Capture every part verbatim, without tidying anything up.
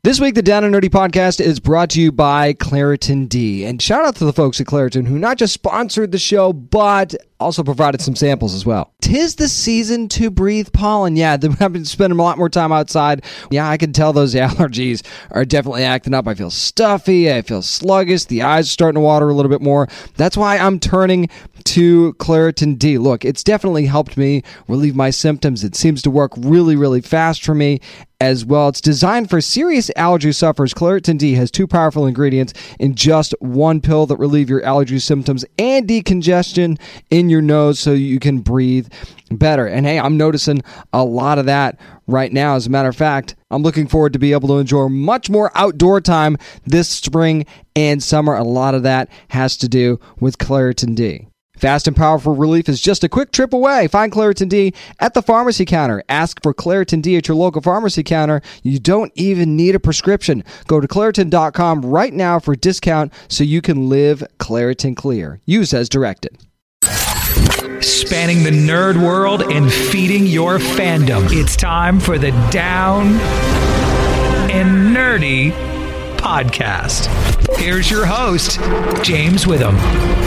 This week, the Down and Nerdy podcast is brought to you by Claritin D. And shout out to the folks at Claritin who not just sponsored the show, but also provided some samples as well. 'Tis the season to breathe pollen. Yeah, I've been spending a lot more time outside. Yeah, I can tell those allergies are definitely acting up. I feel stuffy. I feel sluggish. The eyes are starting to water a little bit more. That's why I'm turning to Claritin D. Look, it's definitely helped me relieve my symptoms. It seems to work really, really fast for me as well. It's designed for serious allergy sufferers. Claritin D has two powerful ingredients in just one pill that relieve your allergy symptoms and decongestion in your nose so you can breathe better. And hey, I'm noticing a lot of that right now. As a matter of fact, I'm looking forward to be able to enjoy much more outdoor time this spring and summer. A lot of that has to do with Claritin D. Fast and powerful relief is just a quick trip away. Find Claritin D at the pharmacy counter. Ask for Claritin D at your local pharmacy counter. You don't even need a prescription. Go to Claritin dot com right now for a discount so you can live Claritin Clear. Use as directed. Spanning the nerd world and feeding your fandom. It's time for the Down and Nerdy podcast. Here's your host, James Witham.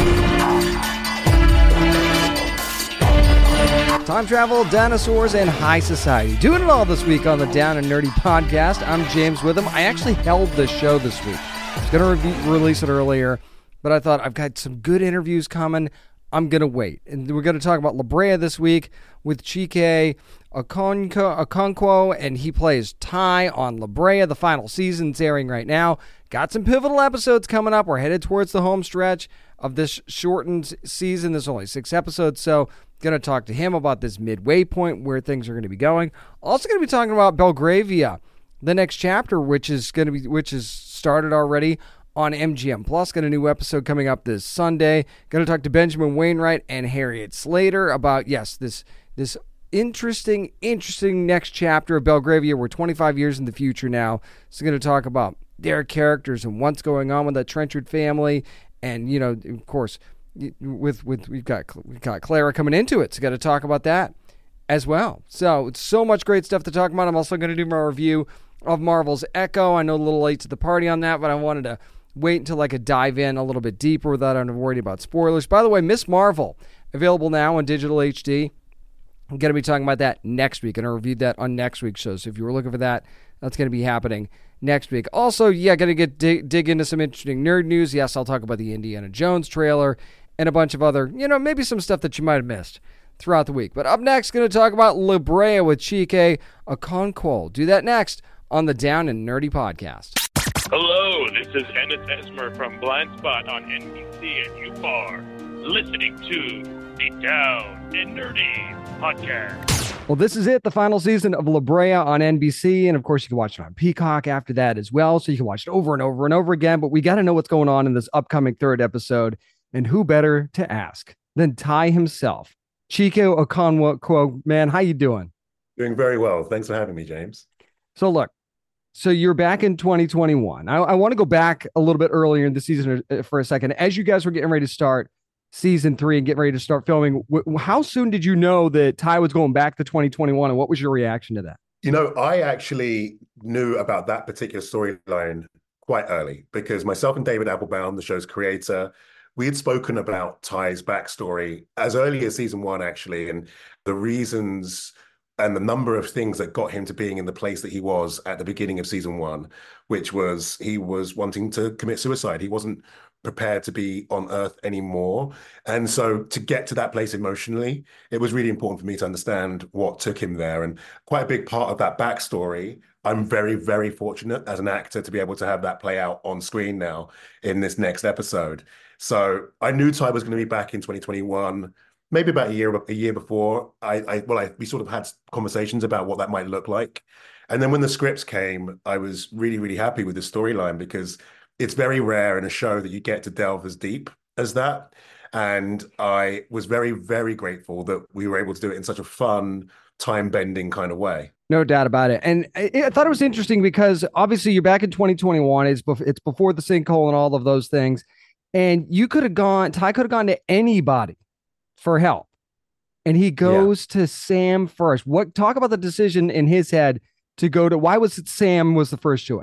Time travel, dinosaurs, and high society. Doing it all this week on the Down and Nerdy podcast. I'm James Witham. I actually held this show this week. I was going to re- release it earlier, but I thought I've got some good interviews coming. I'm going to wait. And we're going to talk about La Brea this week with Chike Okonkwo, Okonkwo, and he plays Ty on La Brea. The final season's airing right now. Got some pivotal episodes coming up. We're headed towards the home stretch of this shortened season. There's only six episodes, so going to talk to him about this midway point where things are going to be going. Also going to be talking about Belgravia, the next chapter, which is going to be which is started already on M G M Plus. Got a new episode coming up this Sunday. Going to talk to Benjamin Wainwright and Harriet Slater about yes this this interesting interesting next chapter of Belgravia. We're twenty-five years in the future now, so going to talk about their characters and what's going on with the Trenchard family, and you know, of course, with with we've got we've got Clara coming into it, so got to talk about that as well. So it's so much great stuff to talk about. I'm also going to do my review of Marvel's Echo. I know a little late to the party on that, but I wanted to wait until I could dive in a little bit deeper without having to worry about spoilers. By the way, Miss Marvel available now on digital H D. I'm going to be talking about that next week, and I reviewed that on next week's show. So if you were looking for that, that's going to be happening next week. Also, yeah, going to get dig, dig into some interesting nerd news. Yes, I'll talk about the Indiana Jones trailer and a bunch of other, you know, maybe some stuff that you might have missed throughout the week. But up next, going to talk about La Brea with Chike Okonkwo. Do that next on the Down and Nerdy podcast. Hello, this is Ennis Esmer from Blind Spot on N B C, and you are listening to the Down and Nerdy podcast. Well, this is it, the final season of La Brea on N B C, and of course you can watch it on Peacock after that as well, so you can watch it over and over and over again, but we got to know what's going on in this upcoming third episode. And who better to ask than Ty himself? Chike Okonkwo, man, how you doing? Doing very well. Thanks for having me, James. So look, so you're back in twenty twenty-one. I, I want to go back a little bit earlier in the season for a second. As you guys were getting ready to start season three and getting ready to start filming, wh- how soon did you know that Ty was going back to twenty twenty-one, and what was your reaction to that? You know, I actually knew about that particular storyline quite early because myself and David Applebaum, the show's creator, we had spoken about Ty's backstory as early as season one, actually, and the reasons and the number of things that got him to being in the place that he was at the beginning of season one, which was he was wanting to commit suicide. He wasn't prepared to be on Earth anymore. And so to get to that place emotionally, it was really important for me to understand what took him there. And quite a big part of that backstory, I'm very, very fortunate as an actor to be able to have that play out on screen now in this next episode. So I knew Ty was going to be back in twenty twenty-one, maybe about a year a year before. I, I well, I, we sort of had conversations about what that might look like. And then when the scripts came, I was really, really happy with the storyline because it's very rare in a show that you get to delve as deep as that. And I was very, very grateful that we were able to do it in such a fun, time-bending kind of way. No doubt about it. And I, I thought it was interesting because obviously you're back in twenty twenty-one. It's, bef- it's before the sinkhole and all of those things. And you could have gone, Ty could have gone to anybody for help. And he goes yeah. to Sam first. What talk about the decision in his head to go to, why was it Sam was the first choice?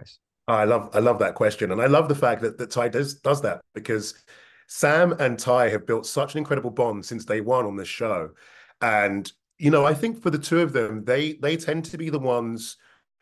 I love I love that question, and I love the fact that that Ty does does that because Sam and Ty have built such an incredible bond since day one on this show, and you know I think for the two of them, they they tend to be the ones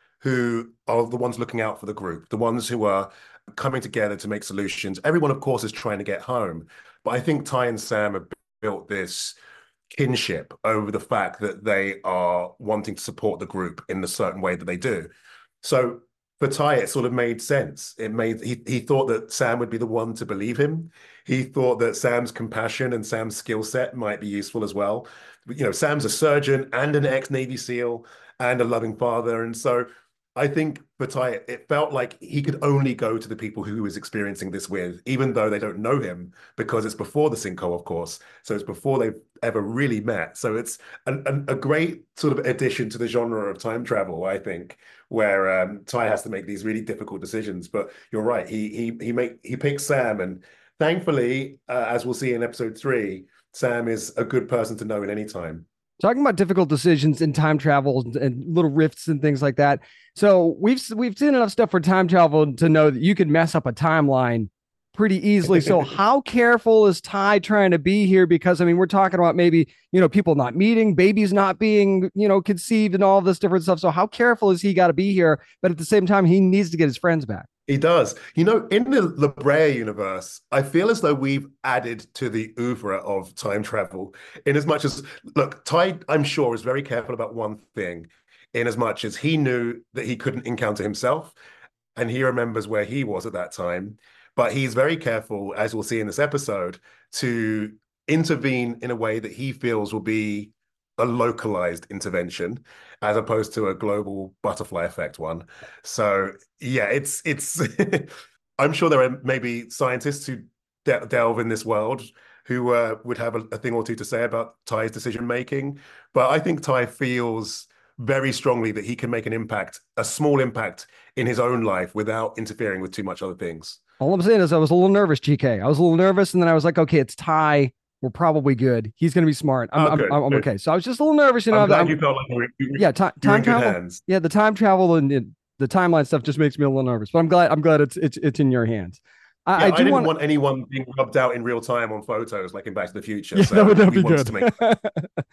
who are the ones looking out for the group, the ones who are coming together to make solutions. Everyone, of course, is trying to get home, but I think Ty and Sam have built this kinship over the fact that they are wanting to support the group in the certain way that they do. So for Ty, it sort of made sense. It made he he thought that Sam would be the one to believe him. He thought that Sam's compassion and Sam's skill set might be useful as well. You know, Sam's a surgeon and an ex-Navy SEAL and a loving father, and so I think for Ty, it felt like he could only go to the people who he was experiencing this with, even though they don't know him, because it's before the Cinco, of course. So it's before they've ever really met. So it's an, an, a great sort of addition to the genre of time travel, I think, where um, Ty has to make these really difficult decisions. But you're right, he he he make he picks Sam, and thankfully, uh, as we'll see in episode three, Sam is a good person to know at any time. Talking about difficult decisions in time travel and little rifts and things like that. So we've we've seen enough stuff for time travel to know that you can mess up a timeline pretty easily. So how careful is Ty trying to be here? Because I mean, we're talking about maybe, you know, people not meeting, babies not being, you know, conceived and all this different stuff. So how careful is he got to be here? But at the same time, he needs to get his friends back. He does. You know, in the La Brea universe, I feel as though we've added to the oeuvre of time travel in as much as, look, Ty, I'm sure, is very careful about one thing, in as much as he knew that he couldn't encounter himself, and he remembers where he was at that time. But he's very careful, as we'll see in this episode, to intervene in a way that he feels will be a localized intervention as opposed to a global butterfly effect one. So yeah, it's it's I'm sure there are maybe scientists who de delve in this world who uh, would have a, a thing or two to say about Ty's decision making, but I think Ty feels very strongly that he can make an impact, a small impact in his own life without interfering with too much other things. All I'm saying is I was a little nervous, G K. I was a little nervous, and then I was like, okay, it's Ty. We're probably good. He's going to be smart. I'm, Oh, good, I'm, I'm good. okay. So I was just a little nervous, you know. I'm glad I'm, you felt like you were, you were, yeah, time, you were time in good travel. hands. Yeah, the time travel and it, the timeline stuff just makes me a little nervous. But I'm glad. I'm glad it's it's it's in your hands. I, Yeah, I I, do didn't want want anyone being rubbed out in real time on photos like in Back to the Future. Yeah, so that would that'd we be wanted good. to make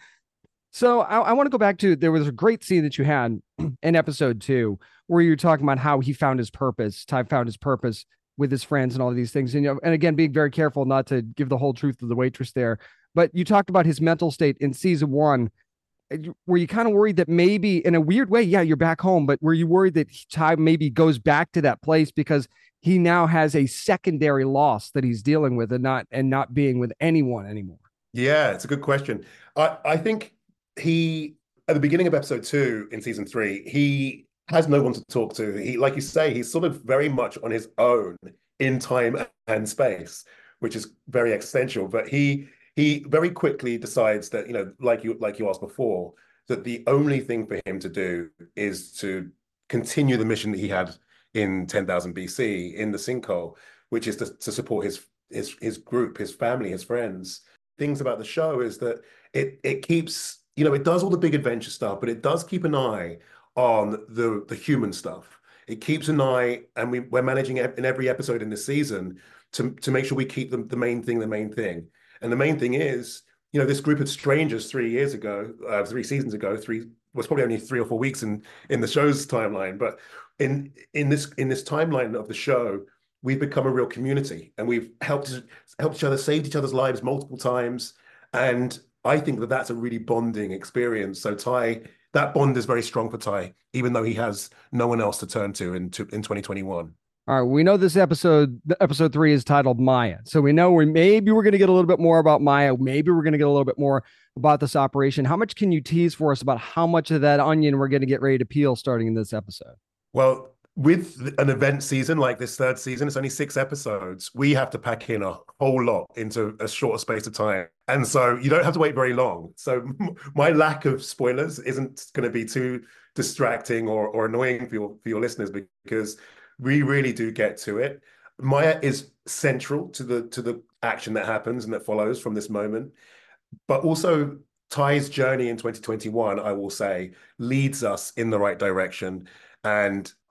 So I, I want to go back to there was a great scene that you had in episode two where you're talking about how he found his purpose. Ty found his purpose with his friends and all of these things. And, you know, and again, being very careful not to give the whole truth to the waitress there. But you talked about his mental state in season one. Were you kind of worried that maybe in a weird way, yeah, you're back home, but were you worried that Ty maybe goes back to that place because he now has a secondary loss that he's dealing with and not and not being with anyone anymore? Yeah, it's a good question. I, I think he, at the beginning of episode two in season three, he has no one to talk to. He, like you say, he's sort of very much on his own in time and space, which is very existential. But he he very quickly decides that, you know, like you like you asked before, that the only thing for him to do is to continue the mission that he had in ten thousand B C in the Cinco, which is to, to support his his his group, his family, his friends. Things about the show is that it it keeps, you know, it does all the big adventure stuff, but it does keep an eye on the the human stuff. It keeps an eye, and we, we're managing it in every episode in this season to to make sure we keep the, the main thing the main thing. And the main thing is, you know, this group of strangers three years ago, uh, three seasons ago, three was probably only three or four weeks in in the show's timeline, but in in this in this timeline of the show, we've become a real community, and we've helped helped each other, saved each other's lives multiple times, and I think that that's a really bonding experience. So Ty, that bond is very strong for Ty, even though he has no one else to turn to in to, in twenty twenty-one. All right, we know this episode, episode three is titled Maya. So we know we maybe we're going to get a little bit more about Maya. Maybe we're going to get a little bit more about this operation. How much can you tease for us about how much of that onion we're going to get ready to peel starting in this episode? Well, with an event season like this third season, it's only six episodes. We have to pack in a whole lot into a shorter space of time. And so you don't have to wait very long. So my lack of spoilers isn't going to be too distracting or, or annoying for your, for your listeners, because we really do get to it. Maya is central to the to the action that happens and that follows from this moment. But also Ty's journey in twenty twenty-one, I will say, leads us in the right direction. And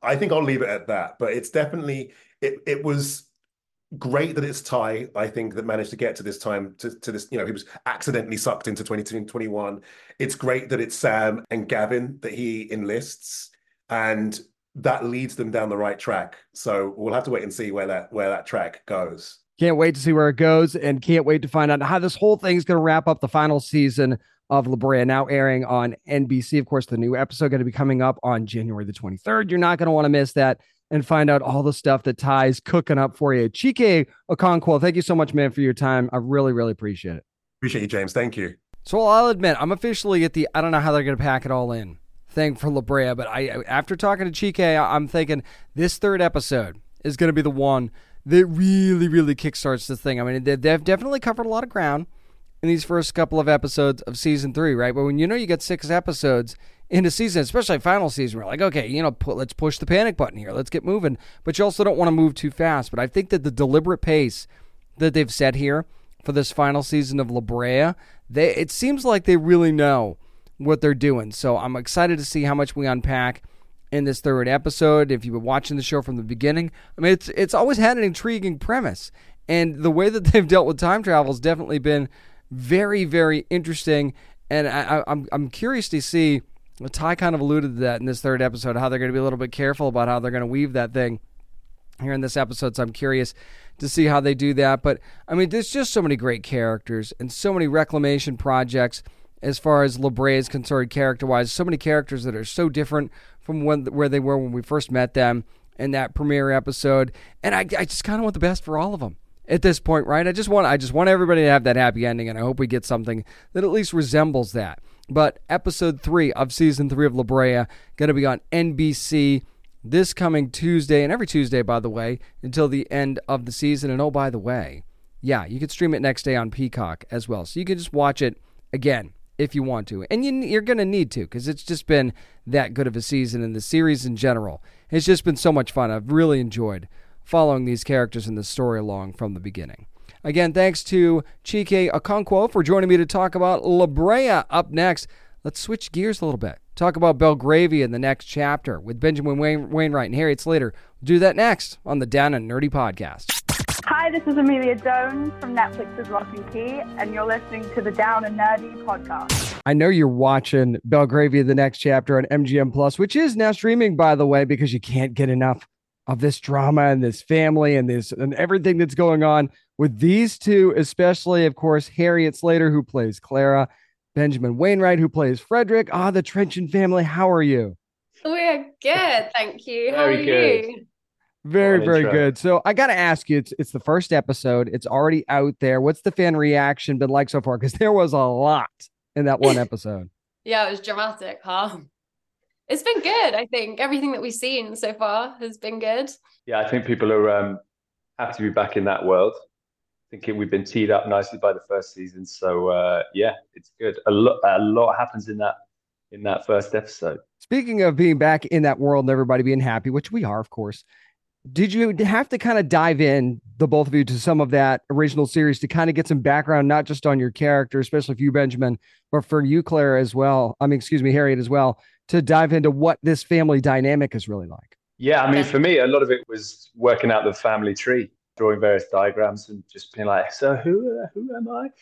I think I'll leave it at that. But it's definitely it. It was great that it's Ty, I think, that managed to get to this time, to, to this, you know, he was accidentally sucked into twenty twenty-one. It's great that it's Sam and Gavin that he enlists, and that leads them down the right track. So we'll have to wait and see where that where that track goes. Can't wait to see where it goes, and can't wait to find out how this whole thing's going to wrap up the final season of La Brea, now airing on N B C. Of course, the new episode going to be coming up on January the twenty-third. You're not going to want to miss that, and find out all the stuff that Ty's cooking up for you. Chike Okonkwo, thank you so much, man, for your time. I really, really appreciate it. Appreciate you, James. Thank you. So I'll admit, I'm officially at the, I don't know how they're going to pack it all in thing for La Brea, but I, after talking to Chike, I'm thinking this third episode is going to be the one that really, really kickstarts this thing. I mean, they've definitely covered a lot of ground in these first couple of episodes of season three, right? But when you know you get six episodes in a season, especially final season, we're like, okay, you know, put, let's push the panic button here. Let's get moving. But you also don't want to move too fast. But I think that the deliberate pace that they've set here for this final season of La Brea, they, it seems like they really know what they're doing. So I'm excited to see how much we unpack in this third episode. If you've been watching the show from the beginning, I mean, it's it's always had an intriguing premise. And the way that they've dealt with time travel has definitely been very, very interesting. And I, I, I'm I'm curious to see, Ty kind of alluded to that in this third episode, how they're going to be a little bit careful about how they're going to weave that thing here in this episode. So I'm curious to see how they do that. But, I mean, there's just so many great characters and so many reclamation projects as far as La Brea is concerned character-wise. So many characters that are so different from when, where they were when we first met them in that premiere episode. And I, I just kind of want the best for all of them at this point, right? I just want I just want everybody to have that happy ending, and I hope we get something that at least resembles that. But episode three of season three of La Brea going to be on N B C this coming Tuesday, and every Tuesday, by the way, until the end of the season. And oh, by the way, yeah, you can stream it next day on Peacock as well. So you can just watch it again if you want to. And you, you're going to need to, because it's just been that good of a season, and the series in general has just been so much fun. I've really enjoyed following these characters in the story along from the beginning. Again, thanks to Chike Okonkwo for joining me to talk about La Brea. Up next, let's switch gears a little bit. Talk about Belgravia in the next chapter with Benjamin Wain- Wainwright and Harriet Slater. We'll do that next on the Down and Nerdy Podcast. Hi, this is Amelia Jones from Netflix's Lock and Key, and you're listening to the Down and Nerdy Podcast. I know you're watching Belgravia the next chapter on M G M Plus, which is now streaming, by the way, because you can't get enough of this drama and this family and this and everything that's going on with these two, especially, of course, Harriet Slater, who plays Clara, Benjamin Wainwright, who plays Frederick. Ah, the Trenchant family. How are you? We're good, thank you. How Very are good. you? Very, What an very intro. good. So I got to ask you, it's it's the first episode. It's already out there. What's the fan reaction been like so far? Because there was a lot in that one episode. Yeah, it was dramatic, huh? It's been good, I think. Everything that we've seen so far has been good. Yeah, I think people are um, happy to be back in that world. I think it, we've been teed up nicely by the first season, so uh, yeah, it's good. A lot, a lot happens in that in that first episode. Speaking of being back in that world and everybody being happy, which we are, of course, did you have to kind of dive in, the both of you, to some of that original series to kind of get some background, not just on your character, especially for you, Benjamin, but for you, Claire, as well? I mean, excuse me, Harriet, as well, to dive into what this family dynamic is really like. Yeah, I mean, for me, a lot of it was working out the family tree, drawing various diagrams, and just being like, "So who, uh, who am I?"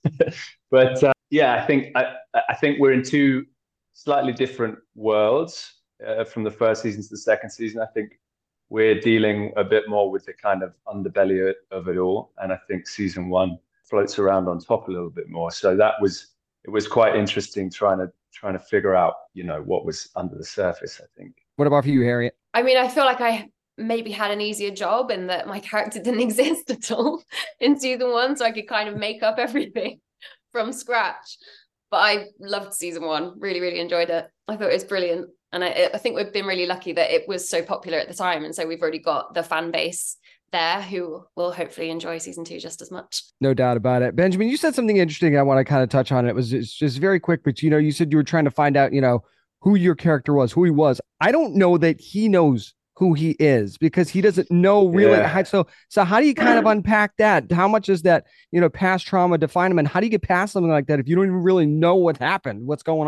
But uh, yeah, I think I, I think we're in two slightly different worlds uh, from the first season to the second season. I think we're dealing a bit more with the kind of underbelly of it all, and I think season one floats around on top a little bit more. So that was it was quite interesting trying to trying to figure out, you know, what was under the surface, I think. What about for you, Harriet? I mean, I feel like I maybe had an easier job in that my character didn't exist at all in season one, so I could kind of make up everything from scratch. But I loved season one, really, really enjoyed it. I thought it was brilliant. And I, I think we've been really lucky that it was so popular at the time. And so we've already got the fan base there who will hopefully enjoy season two just as much. No doubt about it. Benjamin, you said something interesting. I want to kind of touch on it. It was just, just very quick, but you know, you said you were trying to find out, you know, who your character was, who he was. I don't know that he knows who he is because he doesn't know really. Yeah. How, so, so how do you kind of unpack that? How much is that, you know, past trauma define him? And how do you get past something like that if you don't even really know what happened, what's going on?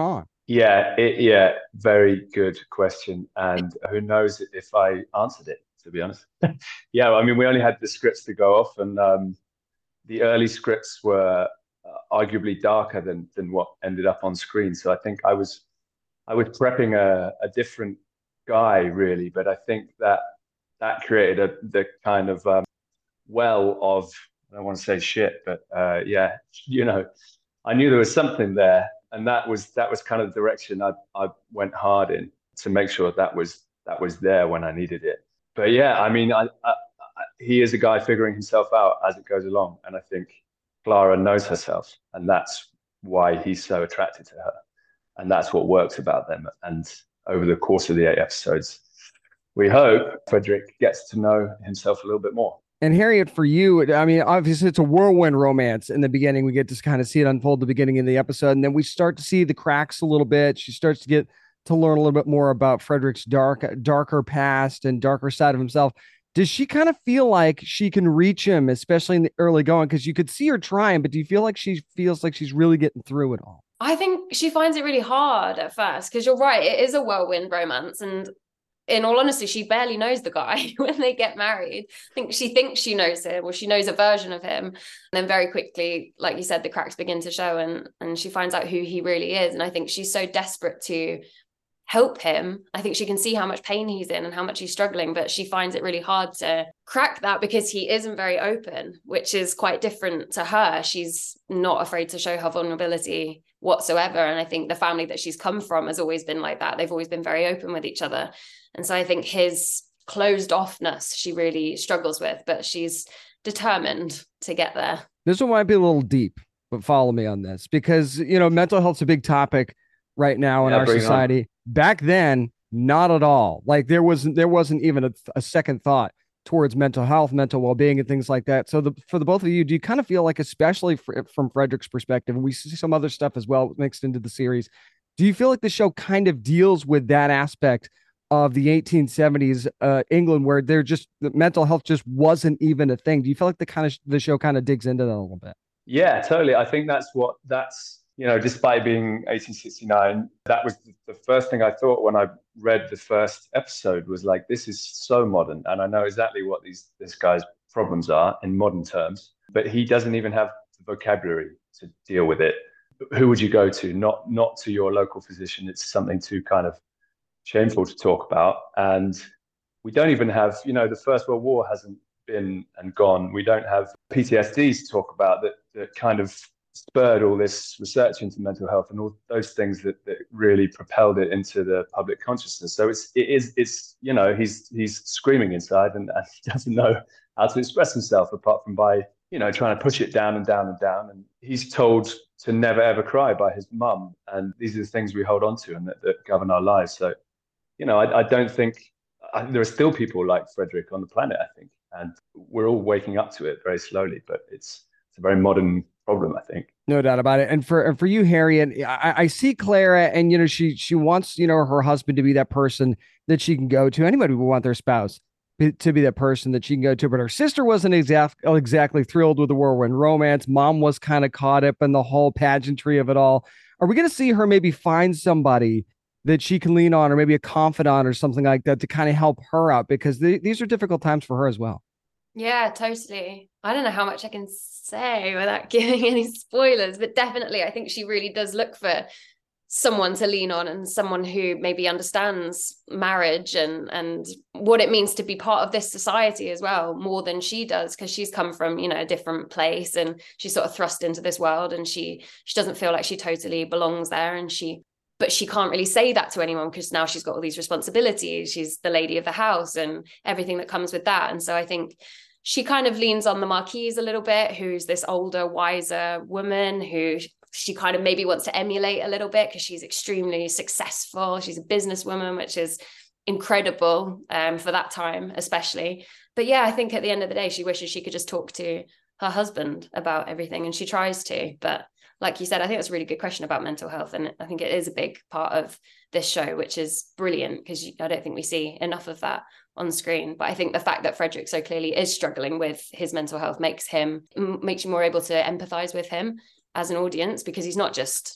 Yeah, it, yeah, very good question. And who knows if I answered it, to be honest. Yeah, I mean, we only had the scripts to go off, and um, the early scripts were uh, arguably darker than than what ended up on screen. So I think I was I was prepping a, a different guy, really, but I think that that created a the kind of um, well of, I don't want to say shit, but uh, yeah, you know, I knew there was something there, and that was that was kind of the direction I I went hard in to make sure that was that was there when I needed it. But yeah, I mean, I, I, I he is a guy figuring himself out as it goes along, and I think Clara knows herself, and that's why he's so attracted to her, and that's what works about them. And over the course of the eight episodes, we hope Frederick gets to know himself a little bit more. And Harriet, for you, I mean, obviously it's a whirlwind romance in the beginning. We get to kind of see it unfold at the beginning of the episode, and then we start to see the cracks a little bit. She starts to get to learn a little bit more about Frederick's dark, darker past and darker side of himself. Does she kind of feel like she can reach him, especially in the early going? Because you could see her trying, but do you feel like she feels like she's really getting through it all? I think she finds it really hard at first, because you're right, it is a whirlwind romance, and in all honesty, she barely knows the guy when they get married. I think she thinks she knows him, or she knows a version of him. And then very quickly, like you said, the cracks begin to show, and, and she finds out who he really is. And I think she's so desperate to help him. I think she can see how much pain he's in and how much he's struggling, but she finds it really hard to crack that because he isn't very open, which is quite different to her. She's not afraid to show her vulnerability whatsoever. And I think the family that she's come from has always been like that. They've always been very open with each other. And so I think his closed offness, she really struggles with, but she's determined to get there. This one might be a little deep, but follow me on this, because, you know, mental health's a big topic right now in Yeah, our bring it society. on. Back then, not at all. Like there wasn't, there wasn't even a, a second thought towards mental health, mental well-being, and things like that. So the, for the both of you, do you kind of feel like, especially for, from Frederick's perspective, and we see some other stuff as well mixed into the series, do you feel like the show kind of deals with that aspect of the eighteen seventies uh, England, where they're just, the mental health just wasn't even a thing? Do you feel like the kind of the show kind of digs into that a little bit? Yeah, totally. I think that's what that's, you know, despite being eighteen sixty-nine, that was the first thing I thought when I read the first episode, was like, this is so modern. And I know exactly what these this guy's problems are in modern terms, but he doesn't even have the vocabulary to deal with it. Who would you go to? Not not to your local physician. It's something too kind of shameful to talk about. And we don't even have, you know, the First World War hasn't been and gone. We don't have P T S D to talk about that that kind of spurred all this research into mental health and all those things that, that really propelled it into the public consciousness. So it's it is it's you know, he's he's screaming inside, and, and he doesn't know how to express himself apart from by, you know, trying to push it down and down and down. And he's told to never ever cry by his mum, and these are the things we hold on to and that, that govern our lives. So, you know, I, I don't think I, there are still people like Frederick on the planet, I think, and we're all waking up to it very slowly, but it's it's a very modern problem, I think. No doubt about it. And for and for you, Harriet, I, I see Clara, and you know, she she wants, you know, her husband to be that person that she can go to. Anybody would want their spouse to be that person that she can go to, but her sister wasn't exact, exactly thrilled with the whirlwind romance. Mom was kind of caught up in the whole pageantry of it all. Are we going to see her maybe find somebody that she can lean on, or maybe a confidant or something like that, to kind of help her out? Because th- these are difficult times for her as well. Yeah, totally. I don't know how much I can say without giving any spoilers, but definitely I think she really does look for someone to lean on, and someone who maybe understands marriage and and what it means to be part of this society as well, more than she does, because she's come from, you know, a different place, and she's sort of thrust into this world, and she she doesn't feel like she totally belongs there, and she but she can't really say that to anyone because now she's got all these responsibilities. She's the lady of the house and everything that comes with that. And so I think she kind of leans on the Marquise a little bit, who's this older, wiser woman who she kind of maybe wants to emulate a little bit because she's extremely successful. She's a businesswoman, which is incredible um, for that time, especially. But yeah, I think at the end of the day, she wishes she could just talk to her husband about everything, and she tries to. But like you said, I think that's a really good question about mental health. And I think it is a big part of this show, which is brilliant because I don't think we see enough of that on screen. But I think the fact that Frederick so clearly is struggling with his mental health makes him, makes you more able to empathize with him as an audience, because he's not just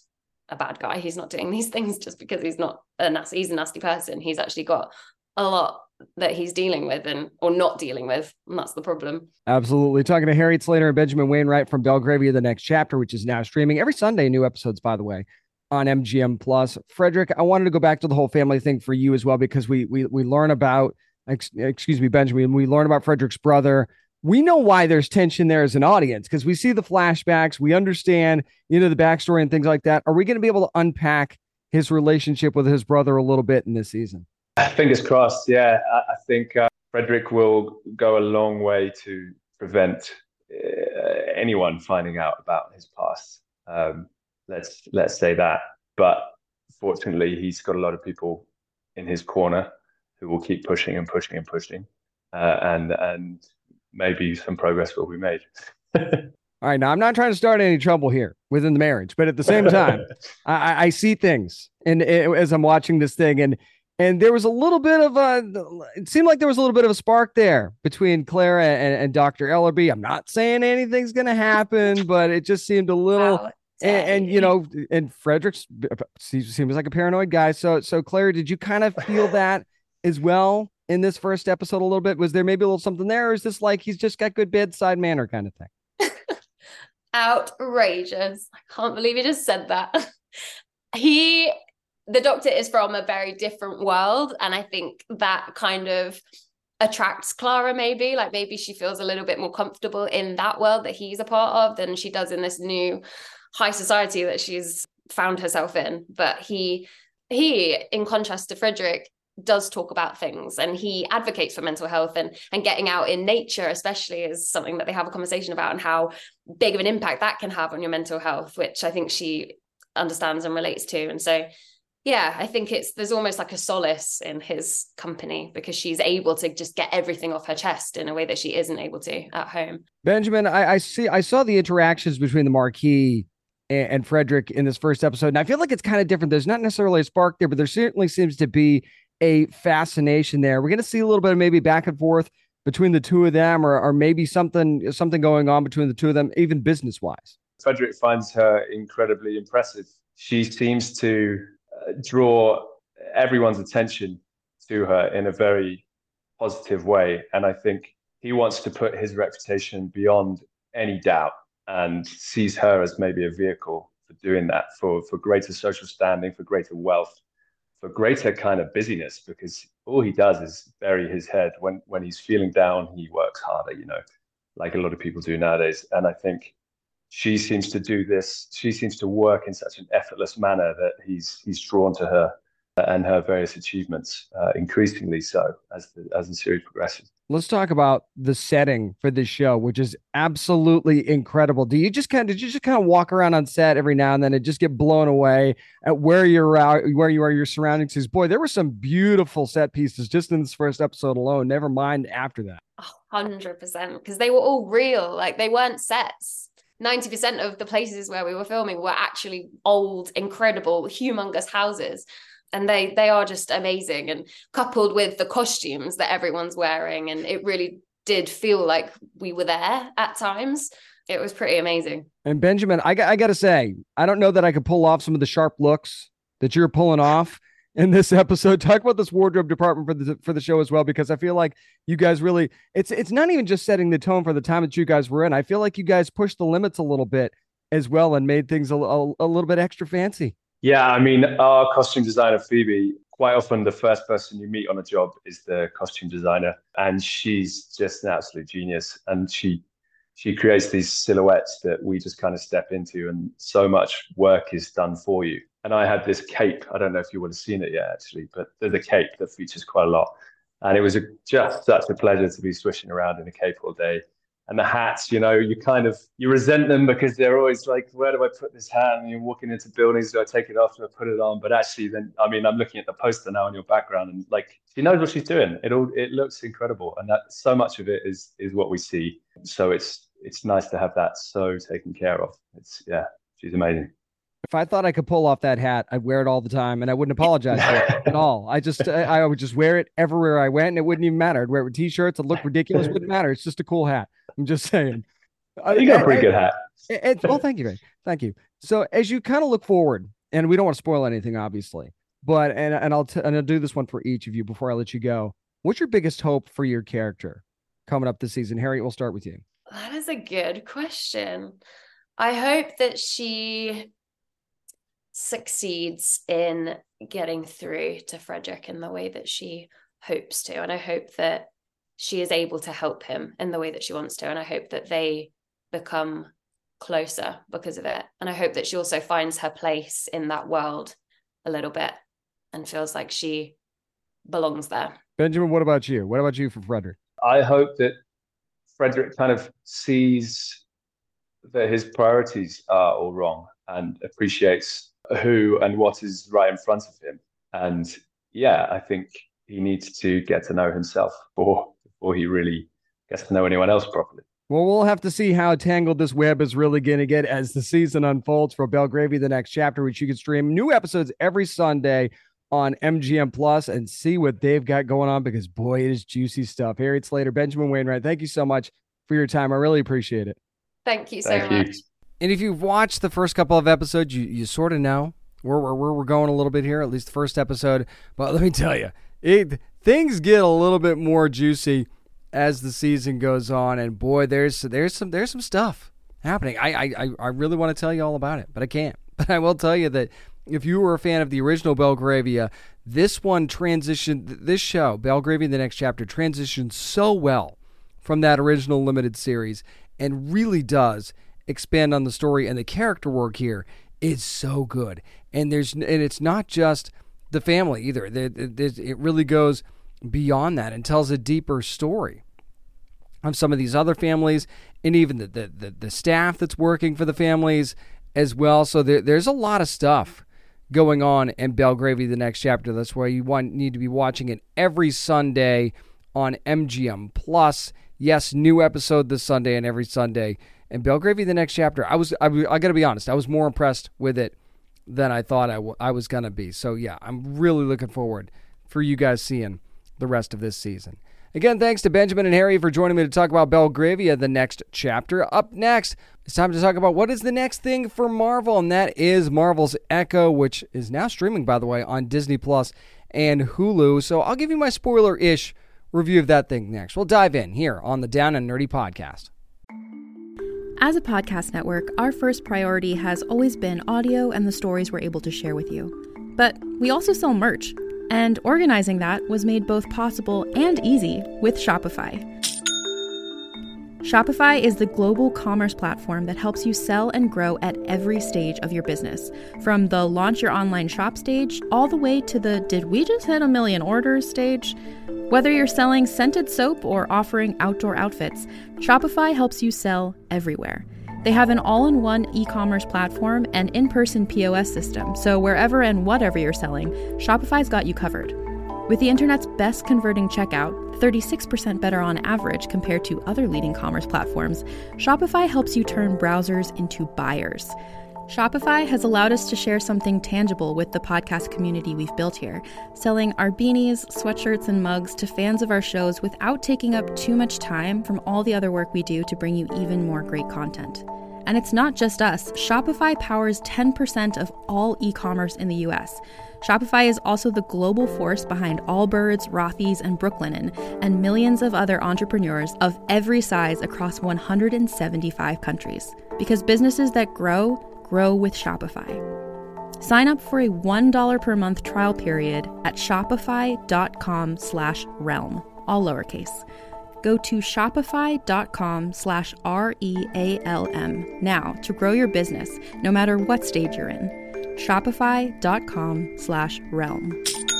a bad guy. He's not doing these things just because he's not a nasty, he's a nasty person. He's actually got a lot that he's dealing with and or not dealing with. And that's the problem. Absolutely. Talking to Harriet Slater and Benjamin Wainwright from Belgravia, The Next Chapter, which is now streaming every Sunday, new episodes, by the way, on M G M Plus. Frederick, I wanted to go back to the whole family thing for you as well, because we we we learn about, excuse me, Benjamin, we learn about Frederick's brother. We know why there's tension there as an audience, because we see the flashbacks. We understand, you know, the backstory and things like that. Are we going to be able to unpack his relationship with his brother a little bit in this season? Fingers crossed. Yeah, I, I think uh, Frederick will go a long way to prevent uh, anyone finding out about his past. Um, let's let's say that. But fortunately, he's got a lot of people in his corner who will keep pushing and pushing and pushing, uh, and and. maybe some progress will be made. All right. Now, I'm not trying to start any trouble here within the marriage, but at the same time, I, I see things and as I'm watching this thing, and and there was a little bit of a, it seemed like there was a little bit of a spark there between Clara and, and Doctor Ellerby. I'm not saying anything's going to happen, but it just seemed a little, wow, and, and, you know, and Frederick's seems like a paranoid guy. So, so Clara, did you kind of feel that as well in this first episode a little bit? Was there maybe a little something there, or is this like he's just got good bedside manner kind of thing? Outrageous. I can't believe he just said that. He, the Doctor is from a very different world, and I think that kind of attracts Clara maybe, like maybe she feels a little bit more comfortable in that world that he's a part of than she does in this new high society that she's found herself in. But he, he, in contrast to Frederick, does talk about things, and he advocates for mental health, and and getting out in nature especially is something that they have a conversation about, and how big of an impact that can have on your mental health, which I think she understands and relates to. And so yeah, I think it's there's almost like a solace in his company, because she's able to just get everything off her chest in a way that she isn't able to at home. Benjamin, I, I see I saw the interactions between the Marquis and, and Frederick in this first episode, and I feel like it's kind of different. There's not necessarily a spark there, but there certainly seems to be a fascination there. We're going to see a little bit of maybe back and forth between the two of them, or, or maybe something something going on between the two of them, even business-wise. Frederick finds her incredibly impressive. She seems to uh, draw everyone's attention to her in a very positive way. And I think he wants to put his reputation beyond any doubt, and sees her as maybe a vehicle for doing that, for, for greater social standing, for greater wealth, for greater kind of busyness, because all he does is bury his head. When when he's feeling down, he works harder, you know, like a lot of people do nowadays. And I think she seems to do this. She seems to work in such an effortless manner that he's he's drawn to her and her various achievements, uh, increasingly so as the as the series progresses. Let's talk about the setting for this show, which is absolutely incredible. Do you just kind of, did you just kind of walk around on set every now and then and just get blown away at where you're out, where you are, your surroundings? Because boy, there were some beautiful set pieces just in this first episode alone. Never mind after that. one hundred percent, because they were all real. Like, they weren't sets. ninety percent of the places where we were filming were actually old, incredible, humongous houses. And they they are just amazing, and coupled with the costumes that everyone's wearing, and it really did feel like we were there at times. It was pretty amazing. And Benjamin, I got I got to say, I don't know that I could pull off some of the sharp looks that you're pulling off in this episode. Talk about this wardrobe department for the for the show as well, because I feel like you guys really, it's it's not even just setting the tone for the time that you guys were in. I feel like you guys pushed the limits a little bit as well and made things a, a, a little bit extra fancy. Yeah, I mean, our costume designer, Phoebe, quite often the first person you meet on a job is the costume designer. And she's just an absolute genius. And she she creates these silhouettes that we just kind of step into, and so much work is done for you. And I had this cape. I don't know if you would have seen it yet, actually, but there's a cape that features quite a lot. And it was a, just such a pleasure to be swishing around in a cape all day. And the hats, you know, you kind of, you resent them because they're always like, where do I put this hat? And you're walking into buildings, do I take it off, do I put it on? But actually then, I mean, I'm looking at the poster now in your background, and like, she knows what she's doing. It all, it looks incredible. And that so much of it is, is what we see. So it's, it's nice to have that so taken care of. It's, yeah, she's amazing. If I thought I could pull off that hat, I'd wear it all the time, and I wouldn't apologize for it at all. I just, I, I would just wear it everywhere I went, and it wouldn't even matter. I'd wear it with t-shirts. It'd look ridiculous. Wouldn't matter. It's just a cool hat. I'm just saying. You got a pretty good hat. It, it, well, thank you, man. Thank you. So as you kind of look forward and we don't want to spoil anything, obviously, but, and, and I'll, t- and I'll do this one for each of you before I let you go. What's your biggest hope for your character coming up this season? Harriet, we'll start with you. That is a good question. I hope that she succeeds in getting through to Frederick in the way that she hopes to. And I hope that she is able to help him in the way that she wants to. And I hope that they become closer because of it. And I hope that she also finds her place in that world a little bit and feels like she belongs there. Benjamin, what about you? What about you for Frederick? I hope that Frederick kind of sees that his priorities are all wrong and appreciates who and what is right in front of him. And yeah, I think he needs to get to know himself before, before he really gets to know anyone else properly. Well, we'll have to see how tangled this web is really going to get as the season unfolds for Belgravia, the next chapter, which you can stream new episodes every Sunday on M G M Plus and see what they've got going on, because boy, it is juicy stuff. Harriet Slater, Benjamin Wainwright, thank you so much for your time. I really appreciate it. Thank you so Thank much. you. And if you've watched the first couple of episodes, you, you sort of know where, where, where we're going a little bit here, at least the first episode. But let me tell you, it, things get a little bit more juicy as the season goes on. And boy, there's there's some there's some stuff happening. I I, I really want to tell you all about it, but I can't. But I will tell you that if you were a fan of the original Belgravia, this one transitioned, this show, Belgravia the Next Chapter, transitioned so well from that original limited series and really does expand on the story, and the character work here is so good. And there's and it's not just the family either. It really goes beyond that and tells a deeper story of some of these other families and even the the, the, the staff that's working for the families as well. So there, there's a lot of stuff going on in Belgravia the Next Chapter. That's why you want need to be watching it every Sunday on M G M Plus. Yes, new episode this Sunday and every Sunday. And Belgravia the Next Chapter, I was I, I got to be honest, I was more impressed with it than I thought I, w- I was going to be. So yeah, I'm really looking forward for you guys seeing the rest of this season. Again, thanks to Benjamin and Harry for joining me to talk about Belgravia the Next Chapter. Up next, it's time to talk about what is the next thing for Marvel, and that is Marvel's Echo, which is now streaming, by the way, on Disney Plus and Hulu. So I'll give you my spoiler-ish review of that thing next. We'll dive in here on the Down and Nerdy podcast. As a podcast network, our first priority has always been audio and the stories we're able to share with you. But we also sell merch, and organizing that was made both possible and easy with Shopify. Shopify is the global commerce platform that helps you sell and grow at every stage of your business, from the launch your online shop stage all the way to the did we just hit a million orders stage. Whether you're selling scented soap or offering outdoor outfits, Shopify helps you sell everywhere. They have an all-in-one e-commerce platform and in-person P O S system, so wherever and whatever you're selling, Shopify's got you covered. With the internet's best converting checkout, thirty-six percent better on average compared to other leading commerce platforms, Shopify helps you turn browsers into buyers. Shopify has allowed us to share something tangible with the podcast community we've built here, selling our beanies, sweatshirts, and mugs to fans of our shows without taking up too much time from all the other work we do to bring you even more great content. And it's not just us. Shopify powers ten percent of all e-commerce in the U S. Shopify is also the global force behind Allbirds, Rothy's, and Brooklinen, and millions of other entrepreneurs of every size across one hundred seventy-five countries. Because businesses that grow, grow with Shopify. Sign up for a one dollar per month trial period at shopify.com slash realm, all lowercase. Go to shopify.com slash R-E-A-L-M now to grow your business, no matter what stage you're in. Shopify.com slash realm.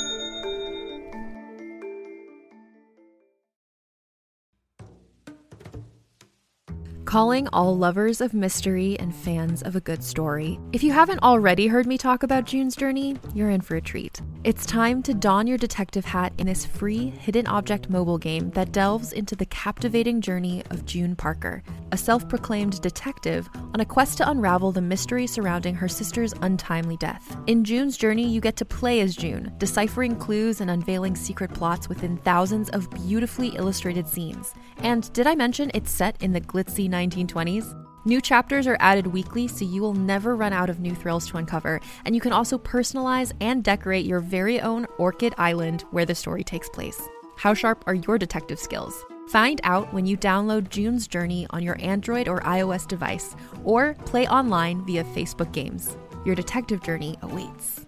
Calling all lovers of mystery and fans of a good story. If you haven't already heard me talk about June's Journey, you're in for a treat. It's time to don your detective hat in this free hidden object mobile game that delves into the captivating journey of June Parker, a self-proclaimed detective on a quest to unravel the mystery surrounding her sister's untimely death. In June's Journey, you get to play as June, deciphering clues and unveiling secret plots within thousands of beautifully illustrated scenes. And did I mention it's set in the glitzy nineteen twenties? New chapters are added weekly, so you will never run out of new thrills to uncover, and you can also personalize and decorate your very own Orchid Island where the story takes place. How sharp are your detective skills? Find out when you download June's Journey on your Android or iOS device, or play online via Facebook Games. Your detective journey awaits.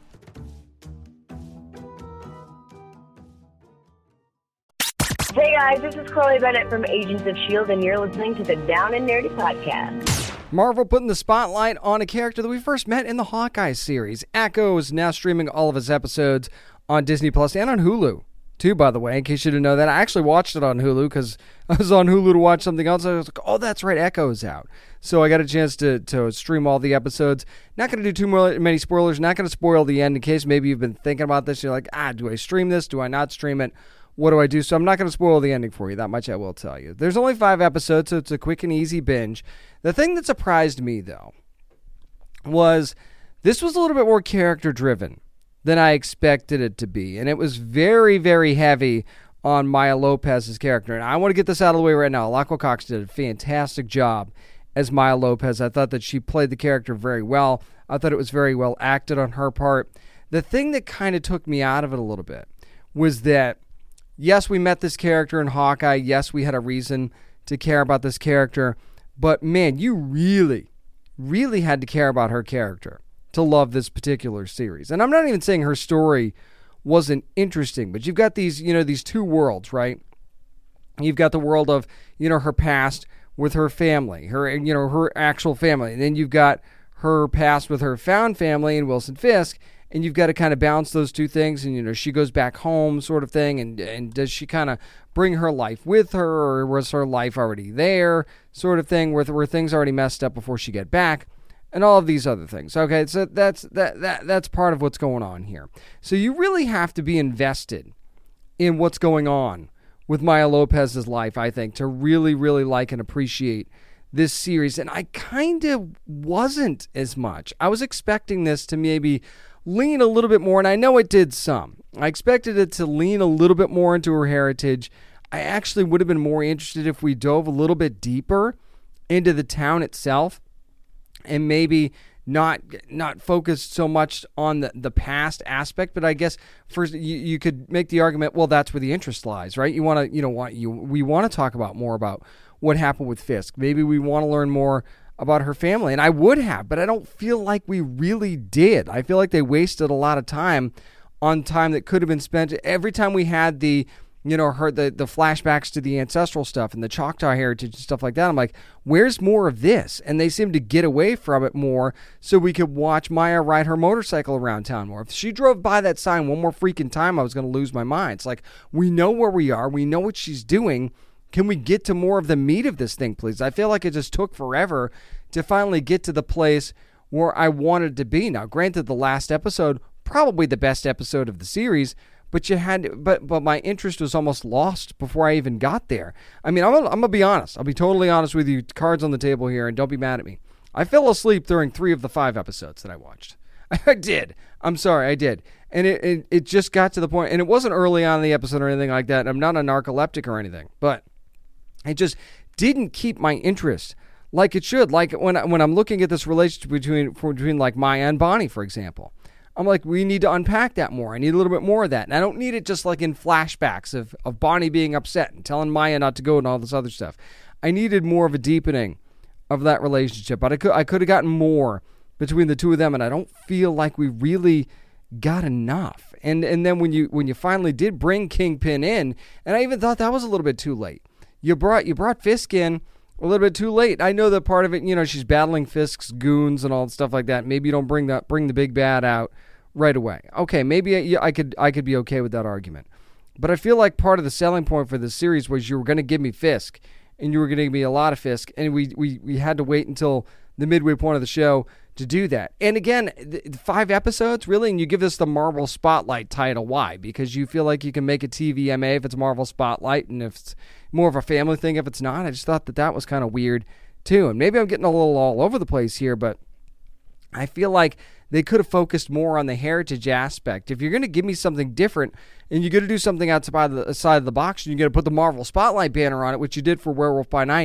Hey guys, this is Chloe Bennett from Agents of S H I E L D, and you're listening to the Down and Nerdy Podcast. Marvel putting the spotlight on a character that we first met in the Hawkeye series. Echo is now streaming all of his episodes on Disney Plus and on Hulu, too, by the way, in case you didn't know that. I actually watched it on Hulu because I was on Hulu to watch something else. I was like, oh, that's right, Echo's out. So I got a chance to, to stream all the episodes. Not going to do too more, many spoilers. Not going to spoil the end in case maybe you've been thinking about this. You're like, ah, do I stream this? Do I not stream it? What do I do? So I'm not going to spoil the ending for you. That much I will tell you. There's only five episodes, so it's a quick and easy binge. The thing that surprised me, though, was this was a little bit more character-driven than I expected it to be. And it was very, very heavy on Maya Lopez's character. And I want to get this out of the way right now. Alaqua Cox did a fantastic job as Maya Lopez. I thought that she played the character very well. I thought it was very well acted on her part. The thing that kind of took me out of it a little bit was that yes, we met this character in Hawkeye. Yes, we had a reason to care about this character. But, man, you really, really had to care about her character to love this particular series. And I'm not even saying her story wasn't interesting, but you've got these, you know, these two worlds, right? You've got the world of, you know, her past with her family, her, you know, her actual family. And then you've got her past with her found family and Wilson Fisk. And you've got to kind of balance those two things. And, you know, she goes back home sort of thing. And, and does she kind of bring her life with her, or was her life already there sort of thing where, where things already messed up before she get back? And all of these other things. Okay, so that's that that that's part of what's going on here. So you really have to be invested in what's going on with Maya Lopez's life, I think, to really, really like and appreciate this series. And I kind of wasn't as much. I was expecting this to maybe lean a little bit more, and I know it did some. I expected it to lean a little bit more into her heritage. I actually would have been more interested if we dove a little bit deeper into the town itself and maybe not not focused so much on the, the past aspect. But I guess first you, you could make the argument, well, that's where the interest lies, right? You want to, you know, want you we want to talk about more about what happened with Fisk. Maybe we want to learn more about her family, and I would have, but I don't feel like we really did. I feel like they wasted a lot of time on time that could have been spent. Every time we had the, you know, her the, the flashbacks to the ancestral stuff and the Choctaw heritage and stuff like that, I'm like, where's more of this? And they seem to get away from it more so we could watch Maya ride her motorcycle around town more. If she drove by that sign one more freaking time, I was going to lose my mind. It's like, we know where we are. We know what she's doing. Can we get to more of the meat of this thing, please? I feel like it just took forever to finally get to the place where I wanted to be. Now, granted, the last episode, probably the best episode of the series, but you had, but but my interest was almost lost before I even got there. I mean, I'm gonna, I'm gonna be honest. I'll be totally honest with you. Cards on the table here, and don't be mad at me. I fell asleep during three of the five episodes that I watched. I did. I'm sorry, I did. And it, it it just got to the point, and it wasn't early on in the episode or anything like that. I'm not a narcoleptic or anything, but it just didn't keep my interest like it should. Like when when I'm looking at this relationship between between like Maya and Bonnie, for example, I'm like, we need to unpack that more. I need a little bit more of that, and I don't need it just like in flashbacks of of Bonnie being upset and telling Maya not to go and all this other stuff. I needed more of a deepening of that relationship, but I could I could have gotten more between the two of them, and I don't feel like we really got enough. And and then when you when you finally did bring Kingpin in, and I even thought that was a little bit too late. You brought you brought Fisk in a little bit too late. I know that part of it, you know, she's battling Fisk's goons and all stuff like that. Maybe you don't bring that bring the big bad out right away. Okay, maybe I, I could I could be okay with that argument. But I feel like part of the selling point for this series was you were going to give me Fisk, and you were going to give me a lot of Fisk, and we we we had to wait until the midway point of the show to do that. And again, the five episodes, really, and you give this the Marvel Spotlight title. Why? Because you feel like you can make a T V M A if it's Marvel Spotlight, and if it's more of a family thing if it's not. I just thought that that was kind of weird, too. And maybe I'm getting a little all over the place here, but I feel like they could have focused more on the heritage aspect. If you're going to give me something different, and you're going to do something outside of the side of the box, and you're going to put the Marvel Spotlight banner on it, which you did for Werewolf by Night,